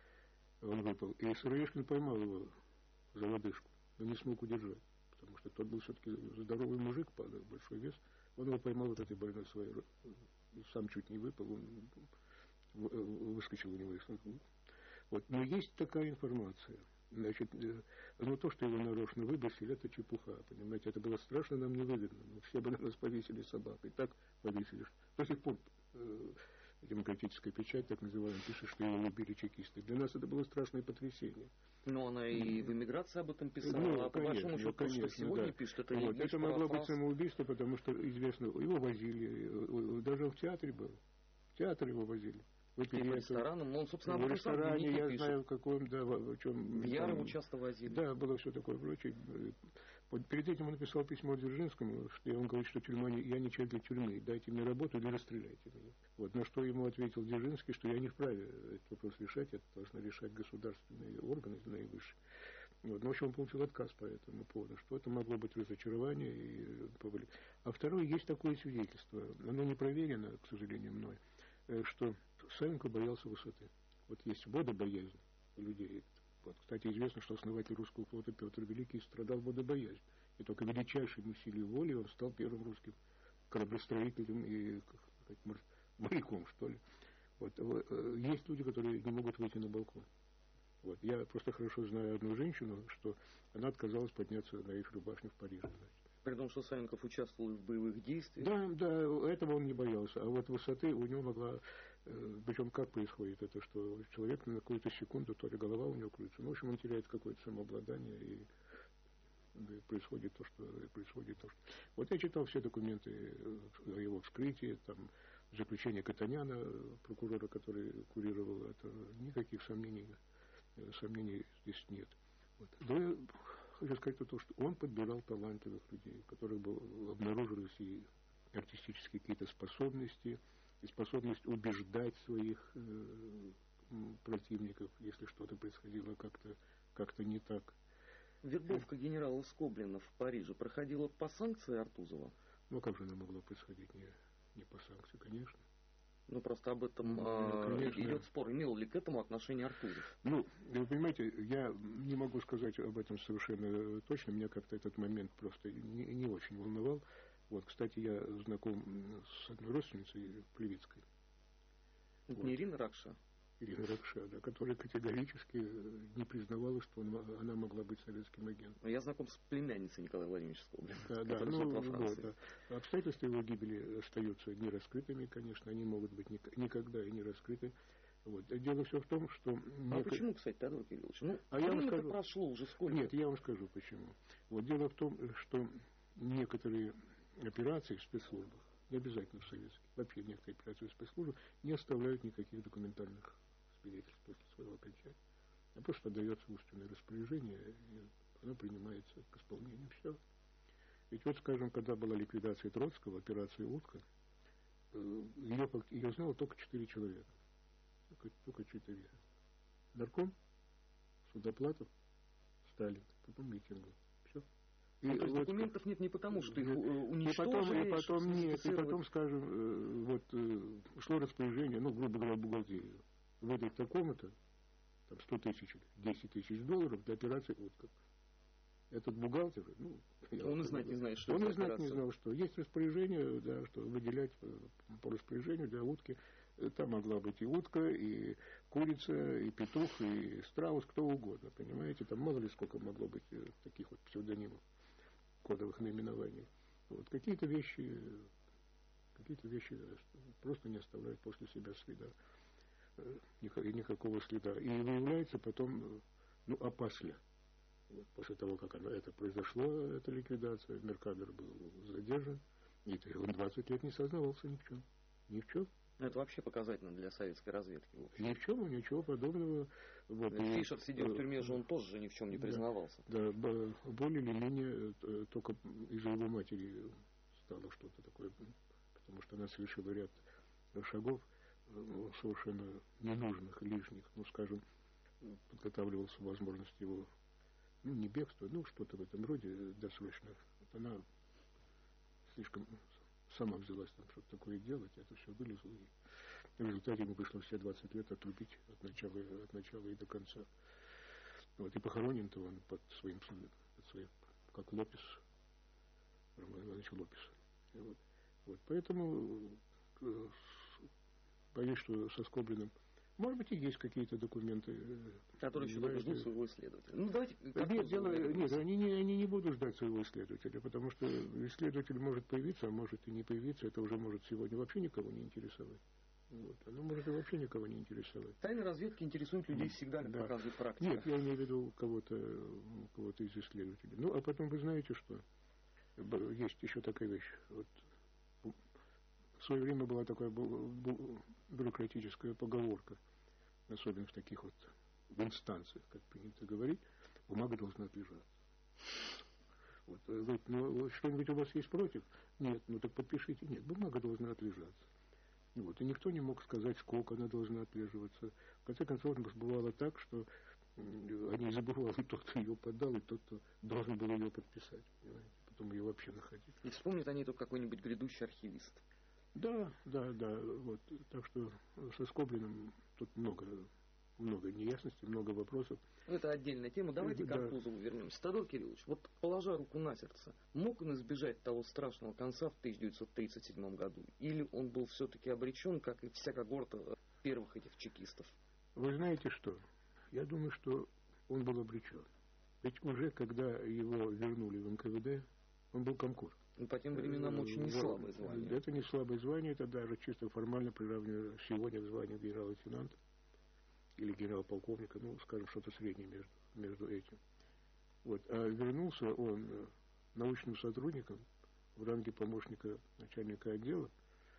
И Сыроежкин поймал его за лодыжку, но не смог удержать, потому что тот был все-таки здоровый мужик, большой вес. Он его поймал вот этой больной своей, сам чуть не выпал, он выскочил у него из рук. Вот. Но есть такая информация. Значит, ну то, что его нарочно выбросили, это чепуха, понимаете, это было страшно нам невыгодно. Все бы на нас повесили собак, и так повесили. До сих пор демократическая печать, так называемая, пишет, что его убили чекисты. Для нас это было страшное потрясение. Но она и в эмиграции об этом писала, ну, а по большому счету, конечно, что сегодня да. пишет, это вот, не это могло быть самоубийство, потому что известно, его возили, даже в театре был. В театр его возили. В рестораном, но он, собственно, в ресторане, я пишет. знаю, в каком, да, в чем. В Ярову часто возили. Да, было все такое прочее. Вот перед этим он написал письмо Дзержинскому, что он говорит, что тюрьма, я не человек для тюрьмы, дайте мне работу или расстреляйте меня. Вот, на что ему ответил Дзержинский, что я не вправе этот вопрос решать, это должны решать государственные органы наивысшие. Вот. Но, в общем, он получил отказ по этому поводу, что это могло быть разочарование. А второе, есть такое свидетельство, оно не проверено, к сожалению, мной, что Савенко боялся высоты. Вот есть водобоязнь у людей. Вот, кстати, известно, что основатель русского флота Петр Великий страдал водобоязнью. И только величайшим усилием воли он стал первым русским кораблестроителем и моряком, что ли. Вот. Есть люди, которые не могут выйти на балкон. Вот. Я просто хорошо знаю одну женщину, что она отказалась подняться на Эйфелеву башню в Париже. При том, что Савенков участвовал в боевых действиях? Да, этого он не боялся. А вот высоты у него могла... Причем как происходит это, что человек на какую-то секунду, то ли голова у него крутится, ну, в общем, он теряет какое-то самообладание, и происходит то, что происходит. Вот я читал все документы о его вскрытии, там, заключение Катаняна, прокурора, который курировал это, никаких сомнений здесь нет. Вот. Но я хочу сказать то, что он подбирал талантливых людей, у которых обнаружились и артистические какие-то способности, и способность убеждать своих противников, если что-то происходило как-то не так. Вербовка генерала Скоблина в Париже проходила по санкции Артузова? Ну, как же она могла происходить не по санкции, конечно. Ну, просто об этом идет спор. Имел ли к этому отношение Артузов? Ну, вы понимаете, я не могу сказать об этом совершенно точно. Меня как-то этот момент просто не очень волновал. Вот, кстати, я знаком с одной родственницей Плевицкой. Это вот. Не Ирина Ракша? Ирина Ракша, да, которая категорически не признавала, что она могла быть советским агентом. Я знаком с племянницей Николая Владимировича Скоблина. Да, ну, вот, да. Обстоятельства его гибели остаются нераскрытыми, конечно, они могут быть никогда и не раскрыты. Вот. Дело все в том, что... почему, кстати, Теодор Кириллович? Ну, я вам скажу... прошло уже сколько? Нет, я вам скажу почему. Вот дело в том, что некоторые операции в спецслужбах, не обязательно в советских, вообще некоторые операции в спецслужбах не оставляют никаких документальных свидетельств после своего окончания. А просто дается устное распоряжение, и оно принимается к исполнению. Все. Ведь вот, скажем, когда была ликвидация Троцкого, операция «Утка», ее знало только 4 человека. Только 4. Нарком, Судоплатов, Сталин, потом Митингов. Все. То есть документов нет не потому, что их уничтожили. И потом, скажем, вот шло распоряжение, ну, грубо говоря, бухгалтерию. Выдать такому-то, там, 100 тысяч, 10 тысяч долларов для операции «Утка». Этот бухгалтер, ну... Он и знать не знает, что он и знать не знал, что есть распоряжение, да, что выделять по распоряжению для утки. Там могла быть и утка, и курица, и петух, и страус, кто угодно, понимаете? Там мало ли сколько могло быть таких вот псевдонимов, кодовых наименований. Вот. Какие-то вещи просто не оставляют после себя следа. Никакого следа. И выявляется потом, ну, опосля. Вот, после того, как это произошло, эта ликвидация, Меркадер был задержан, и он 20 лет не сознавался ни в чем. Ни в чем. Это вообще показательно для советской разведки. Ни в чем, ничего подобного. Вот. Фишер сидел в тюрьме же, он тоже ни в чем не признавался. Да, более или менее только из-за его матери стало что-то такое, потому что она совершила ряд шагов совершенно ненужных, лишних, ну, скажем, подготавливался возможность его, ну, не бегство, ну, что-то в этом роде досрочно. Вот она слишком сама взялась там что-то такое делать, это все вылезло. И в результате ему пришлось все 20 лет отрубить от начала и до конца. Вот, и похоронен-то он под своим, как Лопес, Роман Иванович Лопес. Вот, поэтому боюсь, что со Скоблиным, может быть, и есть какие-то документы, которые еще только ждут своего исследователя. Ну, давайте... Нет, они не будут ждать своего исследователя, потому что исследователь может появиться, а может и не появиться. Это уже может сегодня вообще никого не интересовать. Вот. Оно может и вообще никого не интересовать. Тайны разведки интересуют людей всегда, как показывает практика. Нет, я имею в виду кого-то из исследователей. Ну, а потом вы знаете, что есть еще такая вещь. Вот в свое время была такая бюрократическая поговорка, особенно в таких вот в инстанциях, как принято говорить, бумага должна отлежаться. Вот, ну, что-нибудь у вас есть против? Нет, ну так подпишите. Нет, бумага должна отлежаться. Вот, и никто не мог сказать, сколько она должна отлеживаться. В конце концов, бывало так, что они забывали тот, кто ее подал, и тот, кто должен был ее подписать. Понимаете? Потом ее вообще находить. И вспомнят они тут какой-нибудь грядущий архивист. Да, вот. Так что со Скоблиным тут много неясностей, много вопросов. Это отдельная тема. Давайте к Артузову вернемся. Тодор Кириллович, вот положа руку на сердце, мог он избежать того страшного конца в 1937 году? Или он был все-таки обречен, как и вся когорта первых этих чекистов? Вы знаете что? Я думаю, что он был обречен. Ведь уже когда его вернули в НКВД, он был комкор. По тем временам очень не слабое звание. Это не слабое звание, это даже чисто формально приравниваю сегодня к званию генерал-лейтенанта или генерал-полковника, ну, скажем, что-то среднее между этим. Вот. А вернулся он научным сотрудником в ранге помощника начальника отдела,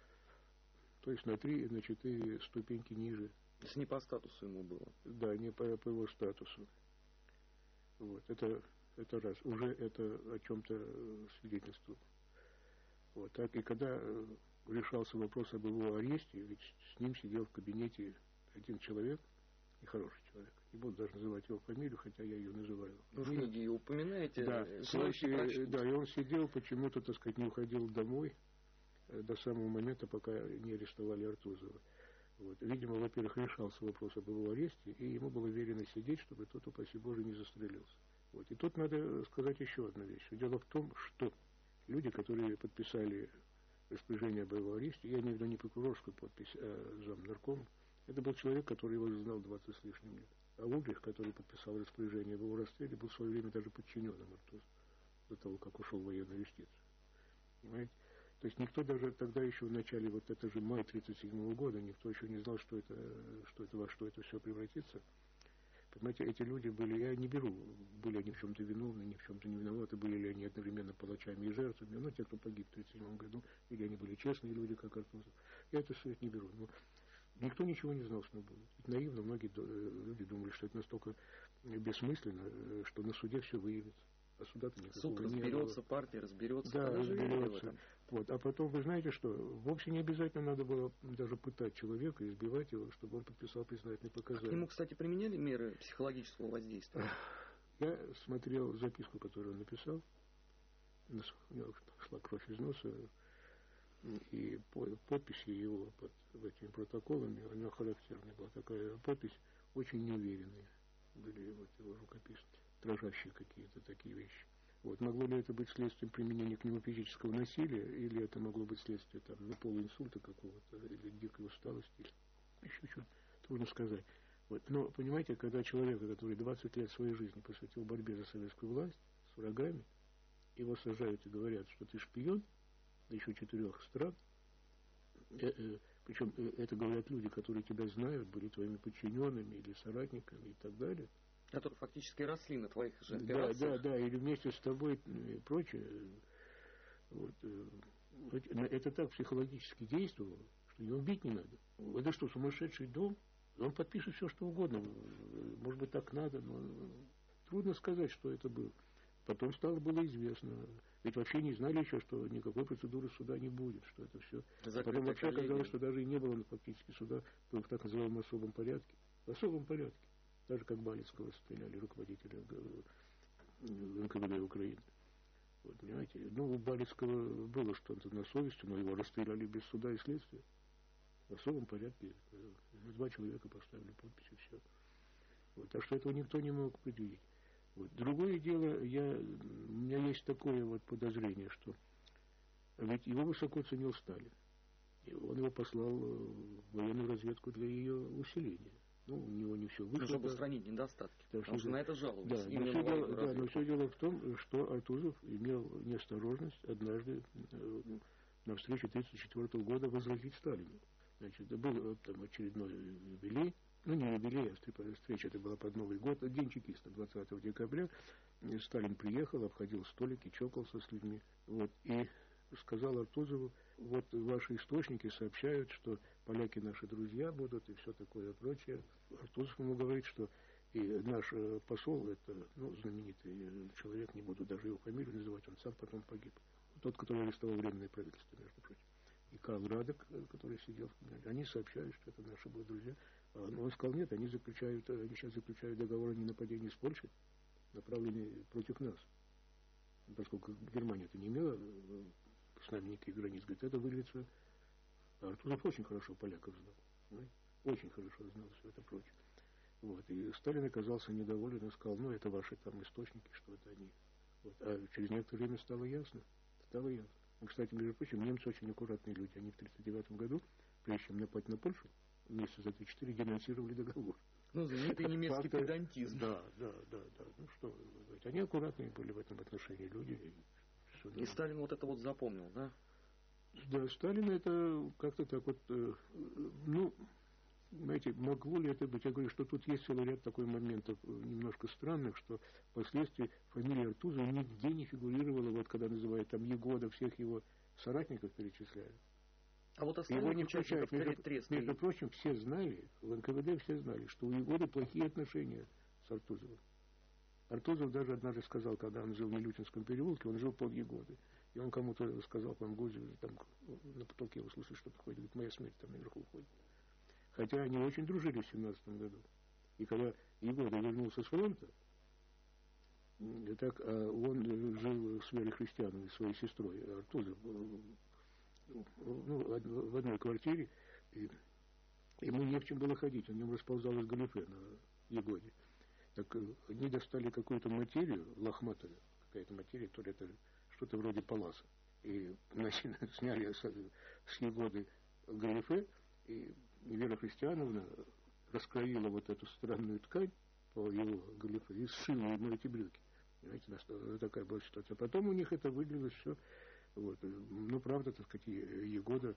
то есть на 3, на 4 ступеньки ниже. То есть не по статусу ему было? Да, не по его статусу. Вот. Это раз. Уже это о чем-то свидетельствует. Вот. Так и когда решался вопрос об его аресте, ведь с ним сидел в кабинете один человек, и хороший человек. Не буду даже называть его фамилию, хотя я ее называю. Вы в книге ее упоминаете? Да, и он сидел, почему-то, так сказать, не уходил домой до самого момента, пока не арестовали Артузова. Вот. Видимо, во-первых, решался вопрос об его аресте, и ему было велено сидеть, чтобы тот, упаси Боже, не застрелился. Вот. И тут надо сказать еще одну вещь. Дело в том, что люди, которые подписали распоряжение об его аресте, я имею в виду не прокурорскую подпись, а замнаркома, это был человек, который его знал 20 с лишним лет. А Ульрих, который подписал распоряжение об его расстреле, был в свое время даже подчиненным Артузову, до того, как ушел в военную юстицию. Понимаете? То есть никто даже тогда еще в начале, вот это же май 1937 года, никто еще не знал, во что это все превратится. Понимаете, эти люди были, я не беру, были они в чем-то виновны, ни в чем-то не виноваты, были ли они одновременно палачами и жертвами, но те, кто погиб в 1937 году, или они были честные люди, как Артузов. Я это все не беру. Но никто ничего не знал, что будет. Ведь наивно многие люди думали, что это настолько бессмысленно, что на суде все выявится. А суда-то никакого суд разберется, партия разберется. Да, разберется. Вот. А потом, вы знаете что, вовсе не обязательно надо было даже пытать человека и избивать его, чтобы он подписал признательные показания. К нему, кстати, применяли меры психологического воздействия? Я смотрел записку, которую он написал. У него шла кровь из носа. И подписи его под этими протоколами, у него характерная была такая подпись, очень неуверенные были вот его рукописные, дрожащие какие-то такие вещи. Вот. Могло ли это быть следствием применения к нему физического насилия, или это могло быть следствием полуинсульта какого-то, или дикой усталости, или еще что-то, трудно сказать. Вот. Но, понимаете, когда человека, который 20 лет своей жизни посвятил борьбе за советскую власть с врагами, его сажают и говорят, что ты шпион, да еще 4 стран, причем это говорят люди, которые тебя знают, были твоими подчиненными или соратниками и так далее. Которые фактически росли на твоих же операциях. Да, или вместе с тобой и прочее. Вот. Это так психологически действовало, что его убить не надо. Это что, сумасшедший дом? Он подпишет все, что угодно. Может быть, так надо, но трудно сказать, что это было. Потом было известно. Ведь вообще не знали еще, что никакой процедуры суда не будет, что это все. Потом вообще оказалось, что даже и не было фактически суда, в так называемом особом порядке. В особом порядке. Даже как Балицкого стреляли, руководителя НКВД Украины. Вот, понимаете? Ну, у Балицкого было что-то на совести, но его расстреляли без суда и следствия. В особом порядке. 2 человека поставили подпись и все. Вот, так что этого никто не мог предвидеть. Вот. Другое дело, у меня есть такое вот подозрение, что ведь его высоко ценил Сталин. И он его послал в военную разведку для ее усиления. Ну, у него не все вышло. Чтобы устранить недостатки. Потому что на это жаловались. Да, но все дело в том, что Артузов имел неосторожность однажды на встрече 1934 года возразить Сталину. Значит, был там очередной юбилей. Ну, не юбилей, а встреча, это была под Новый год, день чекиста, 20 декабря. Сталин приехал, обходил столики, чокался с людьми. Вот, и сказал Артузову, вот ваши источники сообщают, что поляки наши друзья будут и все такое прочее. Артузов ему говорит, что и наш посол, это знаменитый человек, не буду даже его фамилию называть, он сам потом погиб. Тот, который арестовал Временное правительство, между прочим. и Карл Радек, который сидел в кабинете, они сообщают, что это наши были друзья. Но он сказал, нет, они сейчас заключают договор о ненападении с Польшей, направленный против нас. Поскольку Германия это не имела с нами никаких границ, говорит, это выльется. Артузов очень хорошо поляков знал, понимаете? Очень хорошо знал все это прочее. Вот. И Сталин оказался недоволен и сказал, ну, это ваши там источники, что это они. Вот. А через некоторое время стало ясно. И, кстати, между прочим, немцы очень аккуратные люди. Они в 1939 году, прежде чем напасть на Польшу, месяца за 3-4 денонсировали договор. Ну, знаменитый немецкий педантизм. Да. Ну, что вы говорите. Они аккуратные были в этом отношении люди. И Сталин вот это вот запомнил, да? Да, Сталин это как-то так вот, ну, знаете, могло ли это быть? Я говорю, что тут есть целый ряд таких моментов немножко странных, что впоследствии фамилия Артузова нигде не фигурировала, вот когда называют там Егода, всех его соратников перечисляют. А вот его не включают. Между прочим, все знали, в НКВД все знали, что у Егоды плохие отношения с Артузовым. Артузов даже однажды сказал, когда он жил в Милютинском переулке, он жил под Егодой. И он кому-то сказал, по-моему, Гузеву, там на потолке услышал, что такое, говорит, моя смерть там наверху уходит. Хотя они очень дружили в 17 году. И когда Егода вернулся с фронта, так он жил с Верой Христиановой, своей сестрой, Артузов, в одной квартире, и ему не в чем было ходить, у него расползалось галифе на Егоде. Так они достали какую-то материю, лохматую, какая-то материя, то ли это что-то вроде паласа, и сняли с Егоды галифе, и Вера Христиановна раскроила вот эту странную ткань по его галифе и сшила ему эти брюки. Понимаете, такая была ситуация. Потом у них это вылилось все. Вот. Ну, правда, так сказать, Егода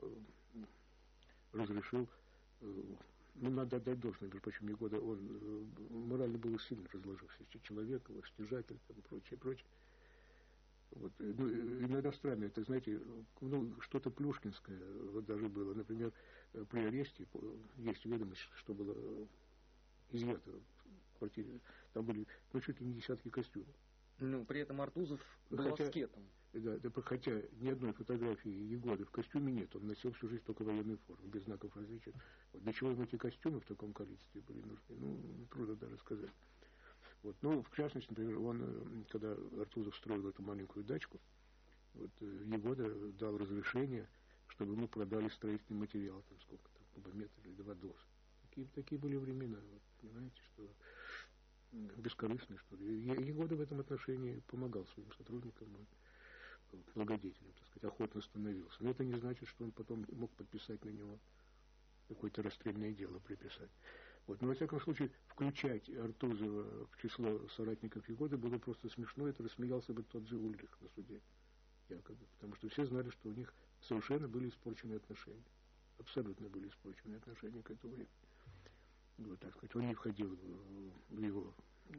разрешил, ну, надо отдать должное, между прочим, Егода, он морально был сильно разложившийся человек, стяжатель, там, прочее. Вот. Ну, иногда странно, это, знаете, ну, что-то плюшкинское вот даже было. Например, при аресте есть ведомость, что было изъято в квартире. Там были, ну, чуть ли не десятки костюмов. Ну, при этом Артузов был аскетом. Да, хотя ни одной фотографии Егоды в костюме нет. Он носил всю жизнь только военную форму, без знаков различия. Вот для чего ему эти костюмы в таком количестве были нужны? Ну, трудно даже сказать. Вот. Ну, в частности, например, он, когда Артузов строил эту маленькую дачку, вот, Егода дал разрешение, чтобы ему продали строительный материал, там сколько там, кубометр или 2 доса. Такие были времена, вот, понимаете, что бескорыстные, что ли. Егода в этом отношении помогал своим сотрудникам, он благодетелем, так сказать, охотно становился. Но это не значит, что он потом мог подписать на него какое-то расстрельное дело, приписать. Вот. Но, во всяком случае, включать Артузова в число соратников Егоды было просто смешно. Это рассмеялся бы тот же Ульрих на суде, якобы. Потому что все знали, что у них совершенно были испорчены отношения. Абсолютно были испорчены отношения к этому времени. Вот, так сказать, он не входил в его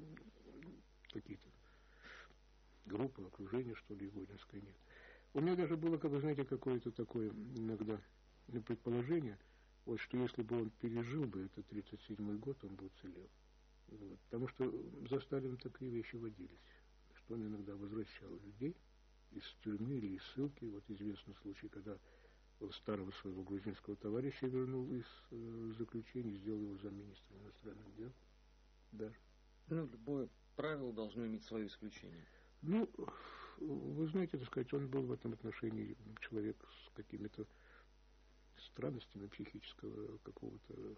какие-то группы, окружения, что ли, егодинское, нет. У меня даже было, как вы знаете, какое-то такое иногда предположение, вот, что если бы он пережил бы этот 1937 год, он бы уцелел. Вот, потому что за Сталином такие вещи водились, что он иногда возвращал людей из тюрьмы или из ссылки. Вот известный случай, когда старого своего грузинского товарища вернул из заключения, сделал его замминистра иностранных дел. Даже. Ну, любое правило должно иметь свое исключение. Ну, вы знаете, так сказать, он был в этом отношении человек с какими-то странностями психического какого-то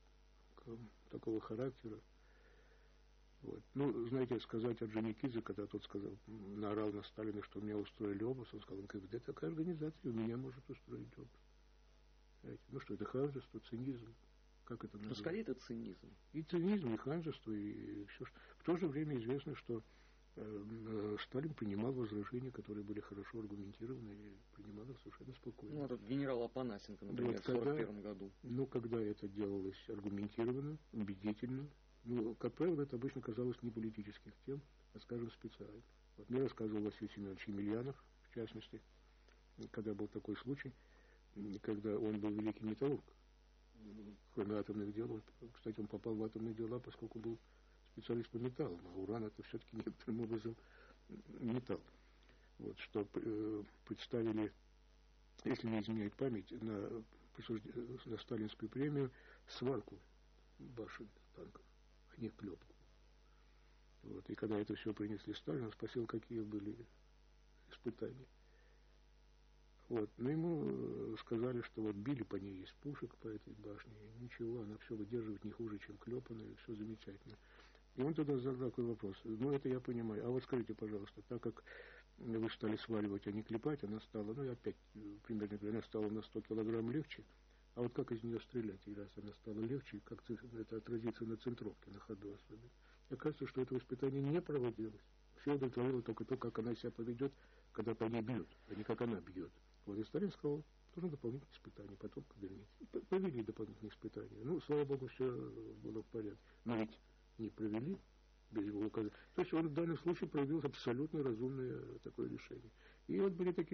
такого характера. Вот. Ну, знаете, сказать Орджоникидзе, когда тот сказал, наорал на Сталина, что меня устроили обыск, он сказал, НКВД такая организация, у меня может устроить обыск. Знаете, ну что, это ханжество, цинизм. Как это называется? Ну, скорее это цинизм. И цинизм, и ханжество, и все. В то же время известно, что Сталин принимал возражения, которые были хорошо аргументированы, и принимал их совершенно спокойно. Ну, этот генерал Апанасенко, например, вот, в 1941 году. Ну, когда это делалось аргументированно, убедительно, ну, как правило, это обычно казалось не политических тем, а, скажем, специально. Вот мне рассказывал Василий Семенович Емельянов, в частности, когда был такой случай, когда он был великий металлург, кроме атомных дел, кстати, он попал в атомные дела, поскольку был специалист по металлам, а уран это все-таки некоторым образом металл. Вот, что представили если не изменяет память, на сталинскую премию сварку башен танков, а не клепку. Вот. И когда это все принесли Сталину, он спросил, какие были испытания. Вот. Но ему сказали, что вот били по ней из пушек, по этой башне, и ничего, она все выдерживает не хуже, чем клепанная, все замечательно. И он тогда задал такой вопрос. Ну, это я понимаю. А вот скажите, пожалуйста, так как вы стали сваливать, а не клепать, она стала, ну, и опять примерно говоря, она стала на 100 килограмм легче. А вот как из нее стрелять? И раз она стала легче, как это отразится на центровке, на ходу особенно. Оказывается, что это испытание не проводилось. Все удовлетворило только то, как она себя поведет, когда по ней бьют, а не как она бьет. Вот и Сталин сказал, нужно дополнительные испытания, потом поверните. Провели дополнительные испытания. Ну, слава богу, все было в порядке. Но ведь не провели без его указания. То есть он в данном случае проявил абсолютно разумное такое решение. И вот были такие